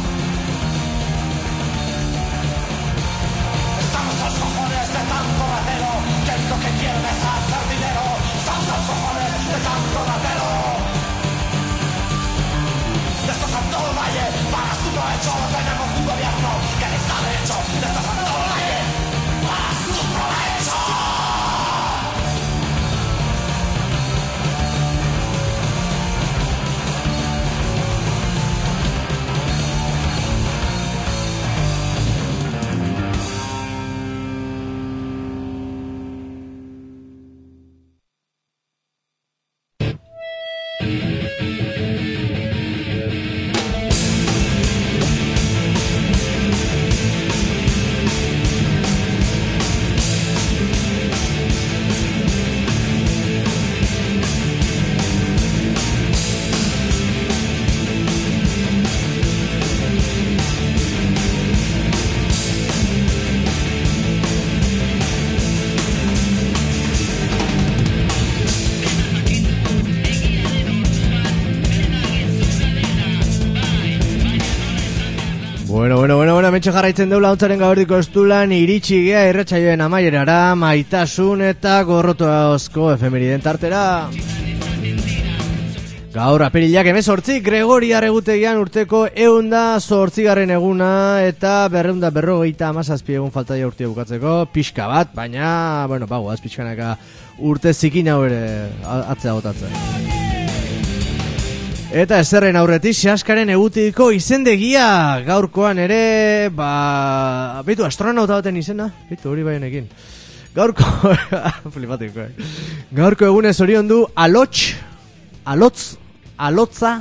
Estamos a los cojones de tanto ratero, que lo que quieren es hacer dinero. Estamos a los cojones de tanto ratero. Desde Santo Valle, para su provecho, tenemos un gobierno que está derecho. Desde Santo Valle, para su provecho. Bueno, bueno, bueno, bueno, mentxe jarraitzen deula ontzaren gaberdiko estulan iritsi gea irratsaioen amaierara, maitasun eta gorrotoazko efemeriden tartera. Gaur apirilak hemezortzi, Gregoriar egutegian urteko eunda zortzigarren eguna eta berreunda berrogeita amazazpi egun faltaia urtia bukatzeko, pixka bat, baina, bueno, bagoaz pixkanaka urte zikin hau ere atzea botatzen. Eta ezerren aurretik Xaskaren egutiko izendegia gaurkoan ere, ba, bitu astronauta baten izena, bitu hori baienekin. Gaurko, flipatiko, eh? Gaurko egunez orion du Alotx, Alotz, Alotza,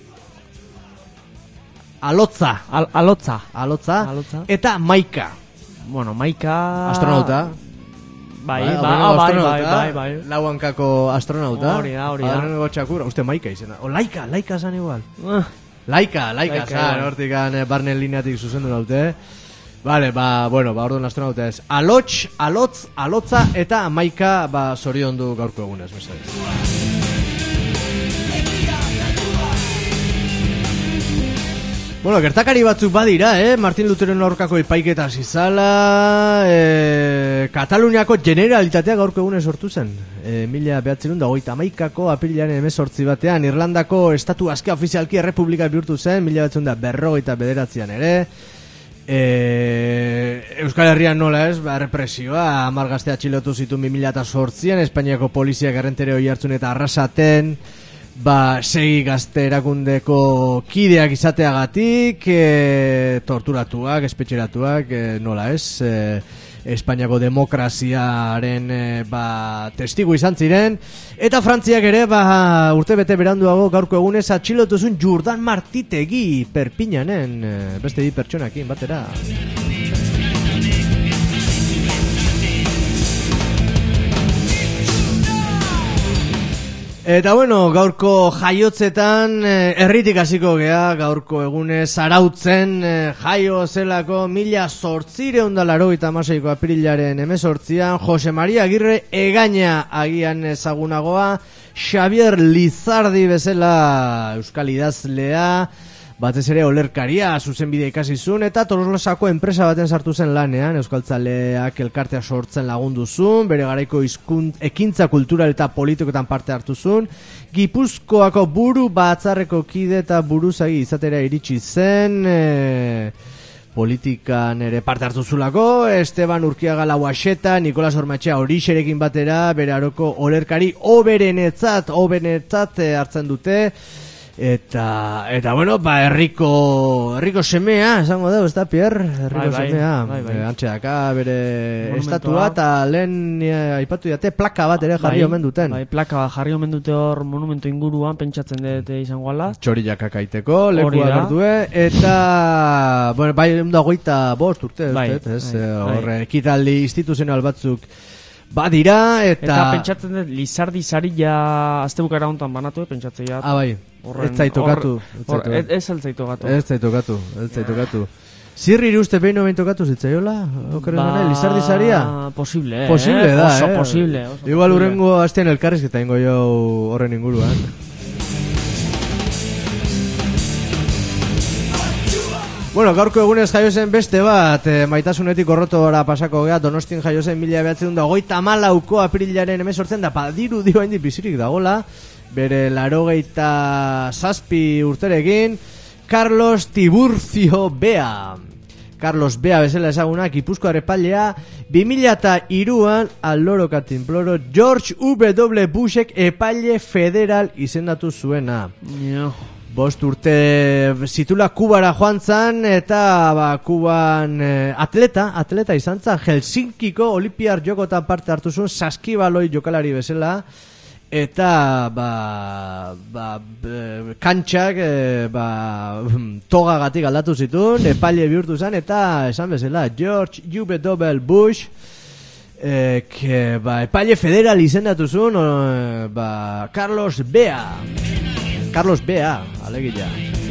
Alotza, Al, alotza. Alotza, Alotza. eta Maika. Bueno, Maika... Astronauta. Bai, Bai, ba, aurreneko ah, bai, astronauta, bai, bai, bai. Lau hankako astronauta. Hori da, hori da. Aurreneko txakurra, uste Maika izena. O, Laika, Laika zan igual. Ah, Laika, Laika, Laika, zan, bai. hortik eh, barne lineatik zuzendu daute. Vale, ba, bueno, ba, orduan astronauta ez. Alotx, alotz, alotza eta Maika, ba, zorion du gaurko egunez, mesedez. Bueno, gertakari batzuk badira, eh? Martin Luteren aurkako epaiketa zizala, eh, Kataluniako generalitatea gaurko egune sortu zen. Eh, mila behatzerun da hogeita hamaikako apirilaren hemezortzi batean, Irlandako estatu askea ofizialki errepublika bihurtu zen, mila behatzerun da berrogeita bederatzean ere. Eh, Euskal Herrian nola ez, ba, represioa, hamar gazte atxilotu zituen bi mila zortzian, Espainiako poliziak errentere hoi hartzun eta arrasaten, ba, segi gazte erakundeko kideak izateagatik, e, torturatuak, espetxeratuak, e, nola ez, e, Espainiako demokraziaren e, ba, testigu izan ziren, eta Frantziak ere, ba, urte bete beranduago gaurko egunez atxilotuzun Jordan Martitegi Perpignanen, e, beste bi pertsonakin batera. Eta bueno, gaurko jaiotzetan eh, erritik hasiko gea, gaurko egunez arautzen eh, jaio zelako mila zortzireun da laurogeita hamaseiko apirilaren hemezortzian Jose Maria Agirre Egaña agian ezagunagoa, Xavier Lizardi bezala euskal idazlea, batez ere olerkaria, zuzenbide ikasi zuen, eta Tolosako enpresa baten sartu zen lanean, euskaltzaleak elkartea sortzen lagundu zuen, bere garaiko izkunt, ekintza kultural eta politikoetan parte hartu zuen, Gipuzkoako buru batzarreko kide eta buruzagi izatera iritsi zen, e, politikan ere parte hartu zulako, Esteban Urkiaga Lauaxeta, Nikolas Ormatxea Horixerekin batera, bere aroko olerkari oberenetzat, oberenetzat e, hartzen dute, Eta, eta bueno, ba, herriko, herriko semea, esango dugu, ez da, Pierre? Herriko bai, bai, semea, bai, bai. E, antxeaka, bere Monumentoa. estatua, eta lehen e, aipatu dute, plaka bat ere jarri bai, omen duten. Bai, plaka bat jarri omen dute hor monumento inguruan, pentsatzen dut izango ala. Txorillak akaiteko, Hori lekua da. berdue, eta, bueno, bai, da goita bost urte, Bai, ez, ez, bai, e, bai. horre, ekitaldi instituzional batzuk badira, eta... Eta pentsatzen dut, Lizardi sarila astebukara hontan banatu, pentsatzen dut. Ah, bai, ez zaitokatu. Hor, ez ez altzaitokatu. Ez zaitokatu, ez zaitokatu. Zirri uste behin nobein tokatu zitzaiola? Okerren ba, Lizardi saria? Posible, Posible eh? da, oso eh? posible. Oso Igual posible. urrengo astean elkarrizketa ingo jo horren inguruan. Bueno, gaurko egunez jaio zen beste bat, e, maitasunetik gorrotora pasako gea, Donostin jaio zen mila behatzen da hogeita hamalauko apirilaren hemezortzen da, padiru dio hain bizirik dagola, bere laurogeita zazpi urterekin, Carlos Tiburcio Bea. Carlos Bea bezala ezaguna, Gipuzkoar epailea, bi mila hiruan aloro katinploro George W. Bushek epaile federal izendatu zuena. Jo. Bost urte zitula Kubara joan zan, eta ba, Kuban eh, atleta, atleta izan zan, Helsinkiko Olimpiar jokotan parte hartu zuen, saskibaloi jokalari bezala, eta ba, ba, b- kantxak e, ba, togagatik aldatu zituen, epaile bihurtu zan, eta esan bezala, George W. Bush, e, que, ba, epaile federal izendatu zuen, o, ba, Carlos Bea. Carlos Bea, alegia.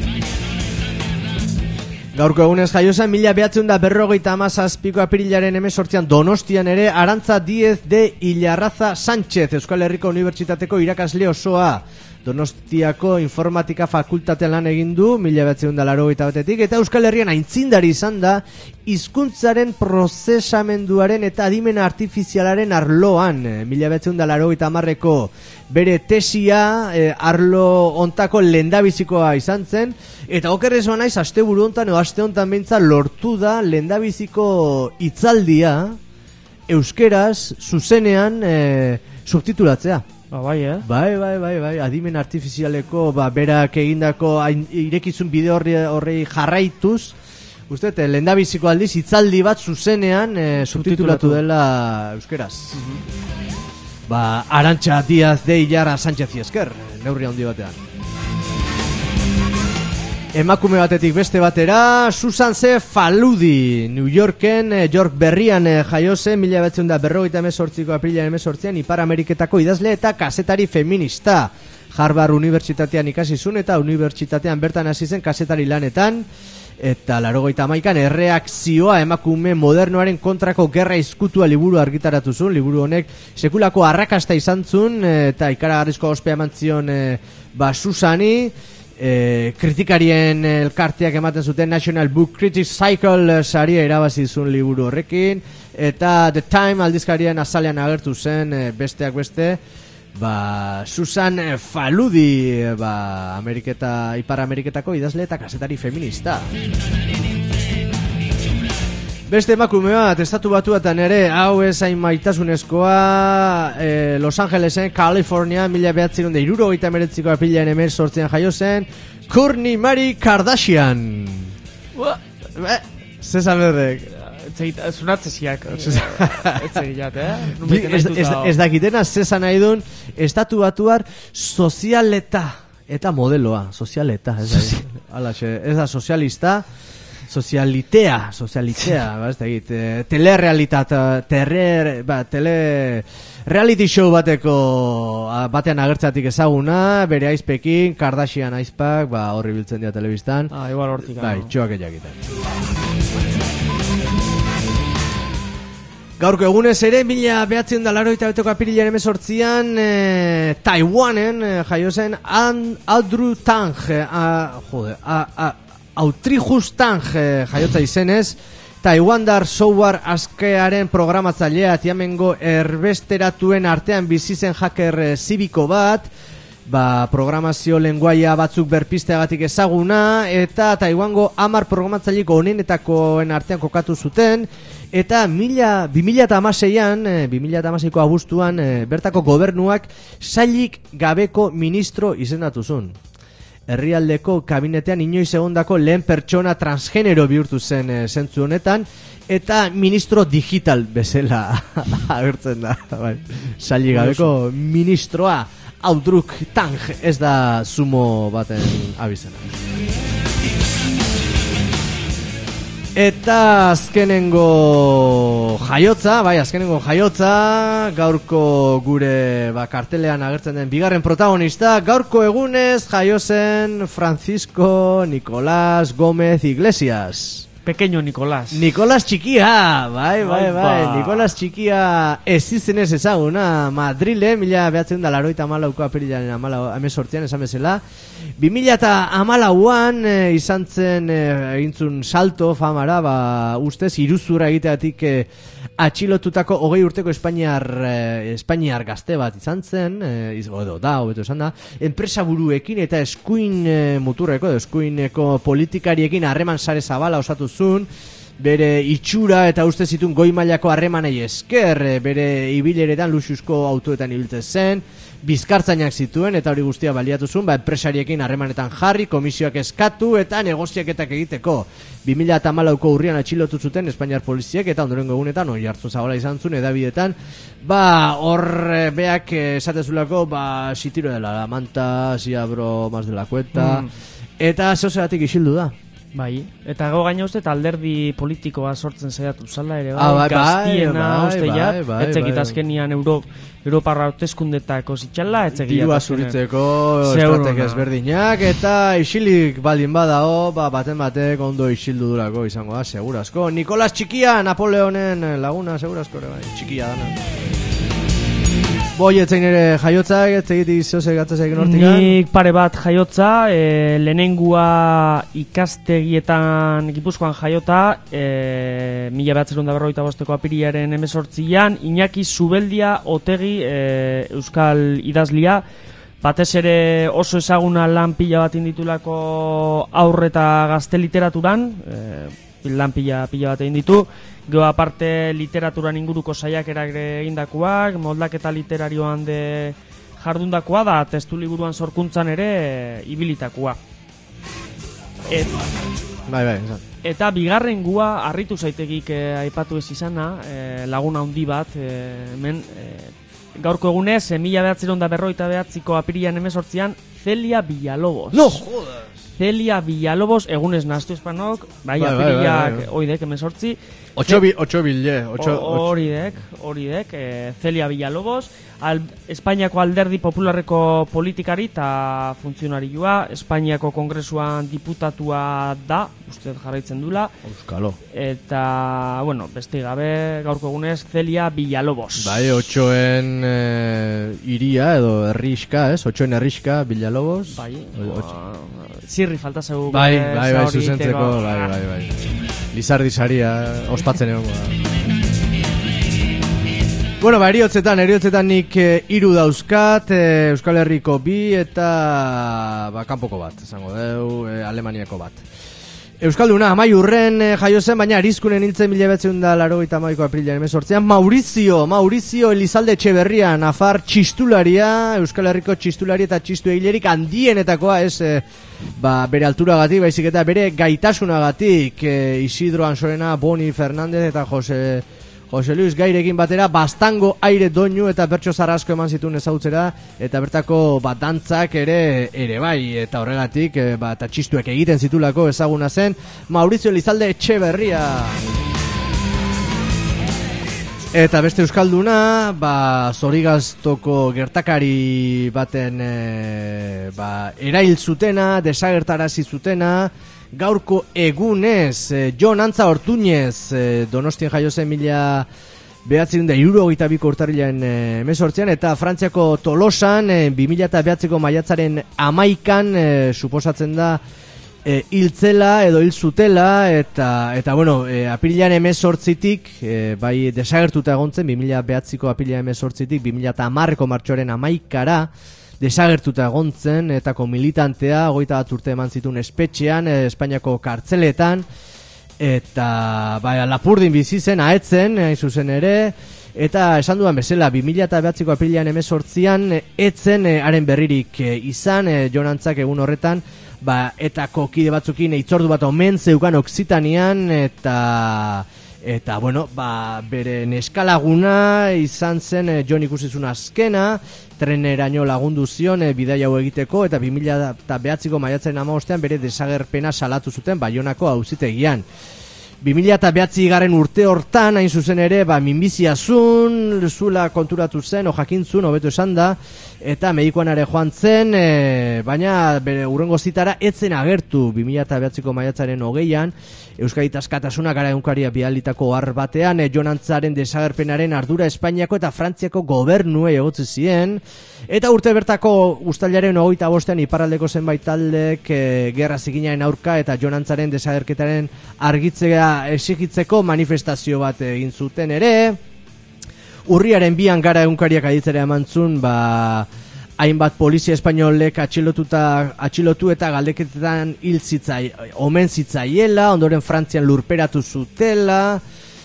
Gaurko egunez jaio zen mila behatzen da berrogeita hamazazpiko apirilaren hemezortzian Donostian ere Arantza Diez de Ilarraza Sánchez, Euskal Herriko Unibertsitateko irakasle osoa. Donostiako informatika fakultatean lan egin du mila behatzen da laurogeita batetik, eta Euskal Herrian aintzindari izan da hizkuntzaren prozesamenduaren eta adimen artifizialaren arloan. Mila behatzen da laurogeita hamarreko bere tesia eh, arlo ontako lehendabizikoa izan zen, eta okerrez naiz asteburu hontan edo aste hontan beintza lortu da lehendabiziko hitzaldia euskeraz zuzenean eh, subtitulatzea. Ba, bai, eh? Bai, bai, bai, bai, adimen artifizialeko, ba, berak egindako hain- irekizun bide horri, horri jarraituz, uste, lehendabiziko aldiz hitzaldi bat zuzenean e, subtitulatu Subtitulatu. dela euskeraz. Ba, Arantxa Diaz de Ilarra Sánchez esker, neurri handi batean. emakume batetik beste batera, Susan C. Faludi, New Yorken, York berrian jaio zen, mila bederatziehun eta berrogeita hemezortziko apirilean hemezortzian, Ipar Ameriketako idazle eta kazetari feminista. Harvard Unibertsitatean ikasi zuen eta unibertsitatean bertan hasi zen kazetari lanetan, eta laurogeita hamaikan erreakzioa emakume modernoaren kontrako gerra izkutua liburu argitaratu zuen. Liburu honek sekulako arrakasta izan zuen, eta ikaragarrizko ospea eman zion e, ba Susani. E, kritikarien elkarteak ematen zuten National Book Critics Cycle saria irabazi zuen liburu horrekin, eta The Time aldizkarien azalean agertu zen e, besteak beste ba Susan Faludi, ba Ameriketa, Ipar Ameriketako idazle eta kazetari feminista. Beste emakume bat, estatu batuetan ere, hau ez hain maitasunezkoa, eh, Los Angelesen, California, mila behatzerun da hirurogeita hemeretziko apirilean hemen sortzean jaio zen, Kourtney Mary Kardashian. Be, zesan berrek. Zunatzeziak. Ez egilat, eh? Ez, ez, ez dakitena, zesan nahi duen, estatu batuar sozialeta, eta modeloa, sozialeta. Ez da, alaxe, ez da sozialista, sozialitea, sozialitea, ba, ez da egit, e, telerealitat, terre, ba, tele, reality show bateko a, batean agertzatik ezaguna, bere aizpekin, Kardashian aizpak, ba, horri biltzen dira telebistan. Ah, igual hortik. Bai, txoak egiten. Gaurko egunez ere, mila behatzen da laroita beteko apirilean hemezortzian, e, Taiwanen e, jaio zen Audrey Tang, a, jode, a, a, Autrijus Tang eh, jaiotza izenez, Taiwandar software askearen programatzailea, tiamengo erbesteratuen artean bizi zen hacker eh, zibiko bat, ba, programazio lenguaia batzuk berpisteagatik ezaguna, eta Taiwango hamar programatzailiko onenetakoen artean kokatu zuten, eta mila, bi mila hamaseian, eh, bi mila hamaseiko abuztuan, eh, bertako gobernuak sailik gabeko ministro izendatu zuen. Herrialdeko kabinetean inoiz egondako lehen pertsona transgenero bihurtu zen e, zentzu honetan, eta ministro digital bezala agertzen da. Saili gabeko ministroa, Audruk Tang, ez da sumo baten abizena. Eta azkenengo jaiotza, bai, azkenengo jaiotza, gaurko gure ba, kartelean agertzen den bigarren protagonista, gaurko egunez jaio zen Francisco Nicolás Gómez Iglesias. Pequeño Nicolás. Nicolás txikia, bai, bai, bai, Nicolás txikia ez izenez ezaguna, Madrilen, mila behatzen da laroita amalauko apirilaren amala, amezortzian esan bezala, bi mila eta amalauan e, izan zen e, egintzun salto famara, ba, ustez, iruzura egiteatik e, atxilotutako hogei urteko Espainiar, e, Espainiar gazte bat izan zen, e, edo da, hobeto esan da, enpresa buruekin eta eskuin e, muturreko, eskuineko politikariekin harreman sare zabala osatu zuen, bere itxura eta uste zituen goi mailako harremanei esker, bere ibileretan luxuzko autoetan ibiltzen zen, bizkartzainak zituen eta hori guztia baliatu zuen, ba, enpresariekin harremanetan jarri, komisioak eskatu eta negoziaketak egiteko. bi mila hamalauko urrian atxilotu zuten Espainiar poliziek eta ondorengo egunetan hori hartzu zabala izan zuen edabidetan, ba, hor beak esatezulako, ba, si tiro de la manta, si abro más de la cuenta, mm. eta zeozeratik isildu da. Bai, eta gau gaina uste alderdi politikoa sortzen saiatu zala ere, bai, ah, bai, gaztiena bai, uste bai, ja, bai, etzekit bai, azkenian Euro, Europarra hauteskundetako zitxala, etzekit dirua zuritzeko estrategi ezberdinak, eta isilik baldin badao, ba, baten batek ondo isildu durako izango da, segurazko. Nicolás txikia, Napoleonen laguna, segurazko ere, bai, txikia dana. Boi, etzein ere jaiotzak, etzegitik zehose gatzaz egin hortikan? Nik pare bat jaiotza, e, lehenengua ikastegietan Gipuzkoan jaiota, e, mila behatzerun da berroita bosteko apiriaren emezortzian, Iñaki Zubeldia Otegi e, euskal idazlia, batez ere oso ezaguna lan pila bat inditulako aurre eta gazte literaturan, e, lan pila, pila bat egin ditu, gero aparte literaturan inguruko saiakerak egindakoak, moldaketa literarioan de jardundakoa da, testu liburuan sorkuntzan ere e, ibilitakoa. Et, bai, bai, esan. Eta bigarren gua harritu zaitegik e, aipatu ez izana, e, laguna handi bat, e, hemen e, gaurko egunez, e, mila behatzeron da berroita behatziko apirian emezortzian, Celia Villalobos. No, jodas! Celia Villalobos, egunez nahastu espanok, bai, Bai, bai, apiriak bai, bai. oidek emezortzi. Ocho, bi, ocho bile, ocho, ocho. Hori dek, hori dek, eh, Celia Villalobos, al, Espainiako alderdi popularreko politikari eta funtzionarioa, Espainiako kongresuan diputatua da, uste jarraitzen dula, Euskalo. eta, bueno, beste gabe, gaurko egunez, Celia Villalobos. Bai, otxoen eh, iria edo herriska, ez? Otxoen herriska, Villalobos. Bai, O- otx- o- zirri falta zeu. Bai, eh, bai, bai, zauri zuzentzeko, iteko. bai, bai, bai. Lizardi saria, ospatzen egon da. Bueno, ba, eriotzetan, eriotzetan nik eh, hiru dauzkat, eh, Euskal Herriko bi eta ba, kanpoko bat, esango deu, eh, Alemaniako bat. Euskalduna, amaiurren eh, jaio zen, baina arizkunen hiltzen mila behatzen da laurogeita hamaika aprilaren hemezortzian. Maurizio, Maurizio Elizalde Etxeberria, nafar txistularia, Euskal Herriko txistulari eta txistu egilerik handienetakoa, ez, eh, ba, bere alturagatik, baizik eta bere gaitasunagatik, eh, Isidro Ansorena, Boni Fernandez eta Jose... Jose Luis Gairekin batera Bastango aire doinu eta bertso zarrasko eman zituen ezagutzera eta bertako bat dantzak ere ere bai eta horregatik e, bat txistuek egiten zitulako ezaguna zen Maurizio Elizalde Etxeberria. Eta beste euskalduna, ba, Zorigaztoko gertakari baten e, ba, erail zutena, desagertarazi zutena, gaurko egunez, eh, Jon Antza Ortuñez, eh, Donostien jaio zen mila behatzen da hirurogeita biko urtarrilaren eh, emezortzian, eta Frantziako Tolosan, eh, bi mila eta behatzeko maiatzaren amaikan, eh, suposatzen da, eh, hiltzela edo hil zutela, eta, eta bueno, eh, apirilaren emezortzitik, eh, bai desagertuta egontzen, bi mila behatziko apirilaren emezortzitik, bi mila eta hamarreko martxoaren amaikara, desagertuta egontzen, etako militantea, hogeita bat urte eman zituen espetxean, eh, Espainiako kartzeletan, eta bai, Lapurdin bizi zen, aetzen, hain zuzen ere, eta esan dudan bezala, bi mila eta behatziko apirilean emezortzian, etzen eh, haren berririk eh, izan, eh, Jon Antzak egun horretan, ba, etako kide batzukin itzordu bat omen zeukan Oksitanian, eta... Eta, bueno, ba, bere neskalaguna izan zen e, Jon ikusizun azkena, treneraino lagundu zion e, bidaia hau egiteko, eta bi mila eta behatziko maiatzaren hamabostean bere desagerpena salatu zuten Baionako auzitegian. bi mila eta behatzi garren urte hortan, hain zuzen ere, ba, minbizia zun, zula konturatu zen, o jakintzun, hobeto esan da, eta medikoan ere joan zen, e, baina bere urrengo zitara etzen agertu bi mila eta behatziko maiatzaren hogeian, Euskadi Askatasuna gara egunkaria bialitako har batean, e, Jon Antzaren desagerpenaren ardura Espainiako eta Frantziako gobernuei egotzi zien, eta urte bertako uztailaren hogeita bostean iparraldeko zenbait taldek e, gerra zikinaren aurka eta Jon Antzaren desagerketaren argitzea exigitzeko manifestazio bat egin zuten ere. Urriaren bian gara egunkariak aditzera emantzun, ba, hainbat polizia espainolek atxilotuta, atxilotu eta galdeketetan hil zitzai, omen zitzaiela, ondoren Frantzian lurperatu zutela,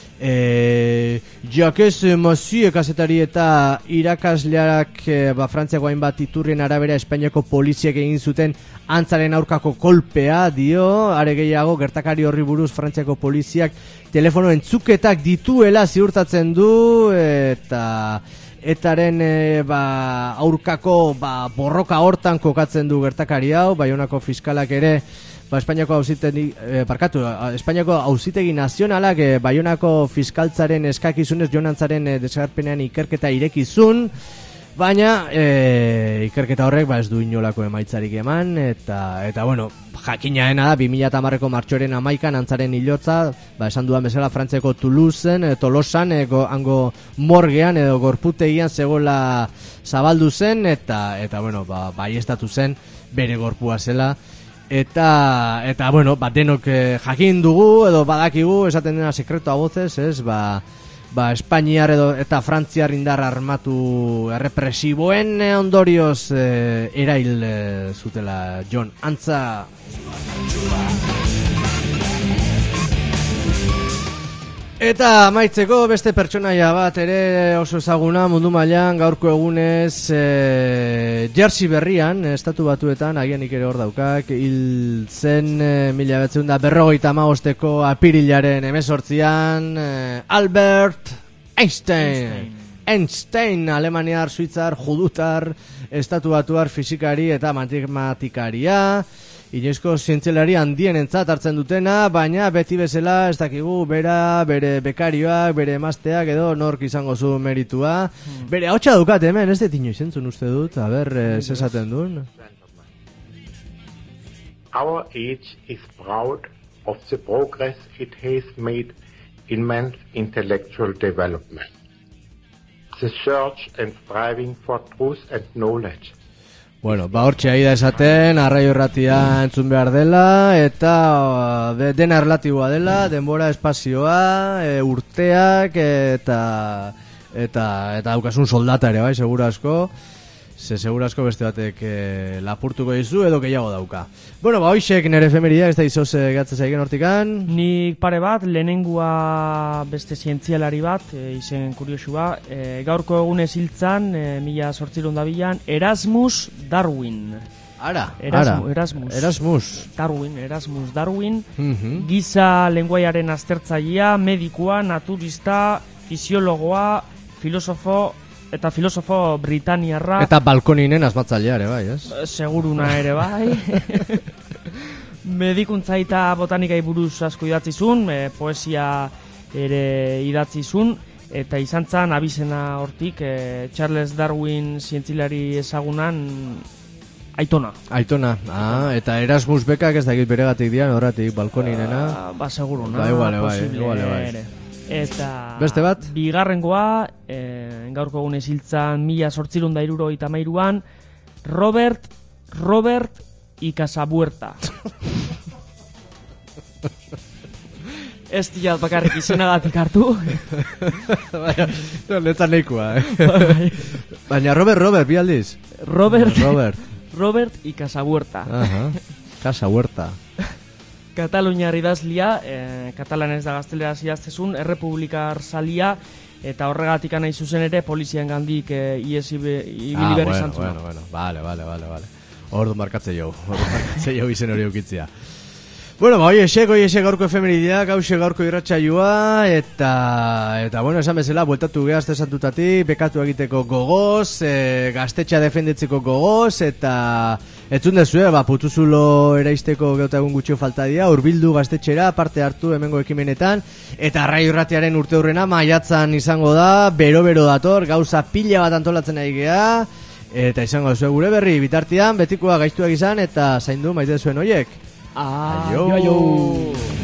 e, Jacques Massu kazetari eta irakasleak e, ba, Frantziako hainbat iturrien arabera Espainiako poliziak egin zuten Antzaren aurkako kolpea dio, are gehiago gertakari horri buruz Frantziako poliziak telefono entzuketak dituela ziurtatzen du, eta etaren e, ba, aurkako ba, borroka hortan kokatzen du gertakari hau, Baionako fiskalak ere ba, Espainiako auzitegi, e, parkatu, Espainiako auzitegi nazionalak e, Baionako fiskaltzaren eskakizunez Jon Antzaren e, desagerpenean ikerketa irekizun, baina e, ikerketa horrek ba, ez du inolako emaitzarik eman, eta, eta bueno, jakinaena da, bi mila eta hamarreko martxoren amaikan Antzaren hilotza, ba, esan dudan bezala Frantziako Toulousen, e, Tolosan, e, go, hango morgean edo gorputegian zegoela zabaldu zen, eta, eta bueno, ba, baiestatu zen bere gorpua zela, eta, eta bueno, ba, denok e, jakin dugu, edo badakigu, esaten dena sekreto a voces, ez, ba, ba, Espainiar edo eta Frantziar indar armatu errepresiboen e, ondorioz e, erail e, zutela Jon Antza. Eta amaitzeko beste pertsonaia bat ere oso ezaguna mundu mailan gaurko egunez e, Jersey berrian, estatu batuetan, agian ere hor daukak, hil zen e, mila behatzen da berrogeita hamabosteko apirilaren hemezortzian, e, Albert Einstein. Einstein, Einstein, alemaniar, suitzar, judutar, estatuatuar fisikari eta matematikaria, inoizko zientzialari handien entzat hartzen dutena, baina beti bezala ez dakigu bera, bere bekarioak, bere emazteak edo nork izango zu meritua. Hmm. Bere hautsa dukat hemen, ez dut inoiz entzun uste dut, a ber, ez esaten duen. Our age is proud of the progress it has made in man's intellectual development. The search and striving for truth and knowledge. Bueno, ba hortxe aida esaten, arraio erratia entzun behar dela, eta de, dena relatiboa dela, denbora, espazioa, e, urteak, eta eta eta daukasun soldata ere, bai, segura asko. Ze segura asko beste batek e, lapurtuko dizu edo gehiago dauka. Bueno, ba hoixek nere efemeria, ez da izoz e, gatzen zaigen hortikan. Nik pare bat, lehenengua beste zientzialari bat, e, izen kuriosua, e, gaurko egunez hiltzan, e, mila sortzirun dabilan, Erasmus Darwin. Ara, Erasmus, ara. Erasmus. Erasmus. Darwin, Erasmus Darwin. Mm-hmm. Giza lenguaiaren aztertzailea, medikua, naturista, fisiologoa, filosofo, eta filosofo britaniarra. Eta balkoninen asmatzailea ere bai, ez? Seguruna ere bai. Medikuntza eta botanikai buruz asko idatzizun, e, poesia ere idatzizun, eta izan zan abizena hortik e, Charles Darwin zientzilari ezagunan aitona. Aitona, ah, eta Erasmus bekak ez dakit beregatik dian, horratik balkoninena. Uh, ba, seguruna. Ba, iguale, bai, iguale, bai. Ere. Eta beste bat? Bigarrengoa, e, gaurko egunez hiltzan mila sortzirun da hirurogeita hamairuan, Robert Robert Ikasabuerta. Ez diat bakarrik izenagatik hartu. Baina, no, netan neikoa, eh? Baina Robert, Robert, bi aldiz? Robert Robert Robert Ikasabuerta. Aha, Kasabuerta. Kataluniar idazlia, eh, katalanez da gazteleraz idaztezun, errepublikar salia, eta horregatik nahi zuzen ere polizian gandik eh, ies ibili ah, berri bueno, zantzuna. bueno, bueno, vale, vale, vale, vale. Ordu markatze jau, ordu markatze jau izen hori eukitzia. Bueno, ba, oiesek, oiesek gaurko efemerideak, hause gaurko irratsaioa, eta, eta, bueno, esan bezala, bueltatu gehazte esatutatik, bekatu egiteko gogoz, e, gaztetxea defenditzeko gogoz, eta, etzun dezue, ba, putuzulo eraisteko geota egun gutxio falta dira, urbildu gaztetxera, parte hartu hemengo ekimenetan, eta arraio irratiaren urte hurrena, maiatzan izango da, bero-bero dator, gauza pila bat antolatzen ari gea, eta izango zuen gure berri, bitartian, betikoa gaiztuak izan, eta zaindu maite zuen hoiek. Aio, aio.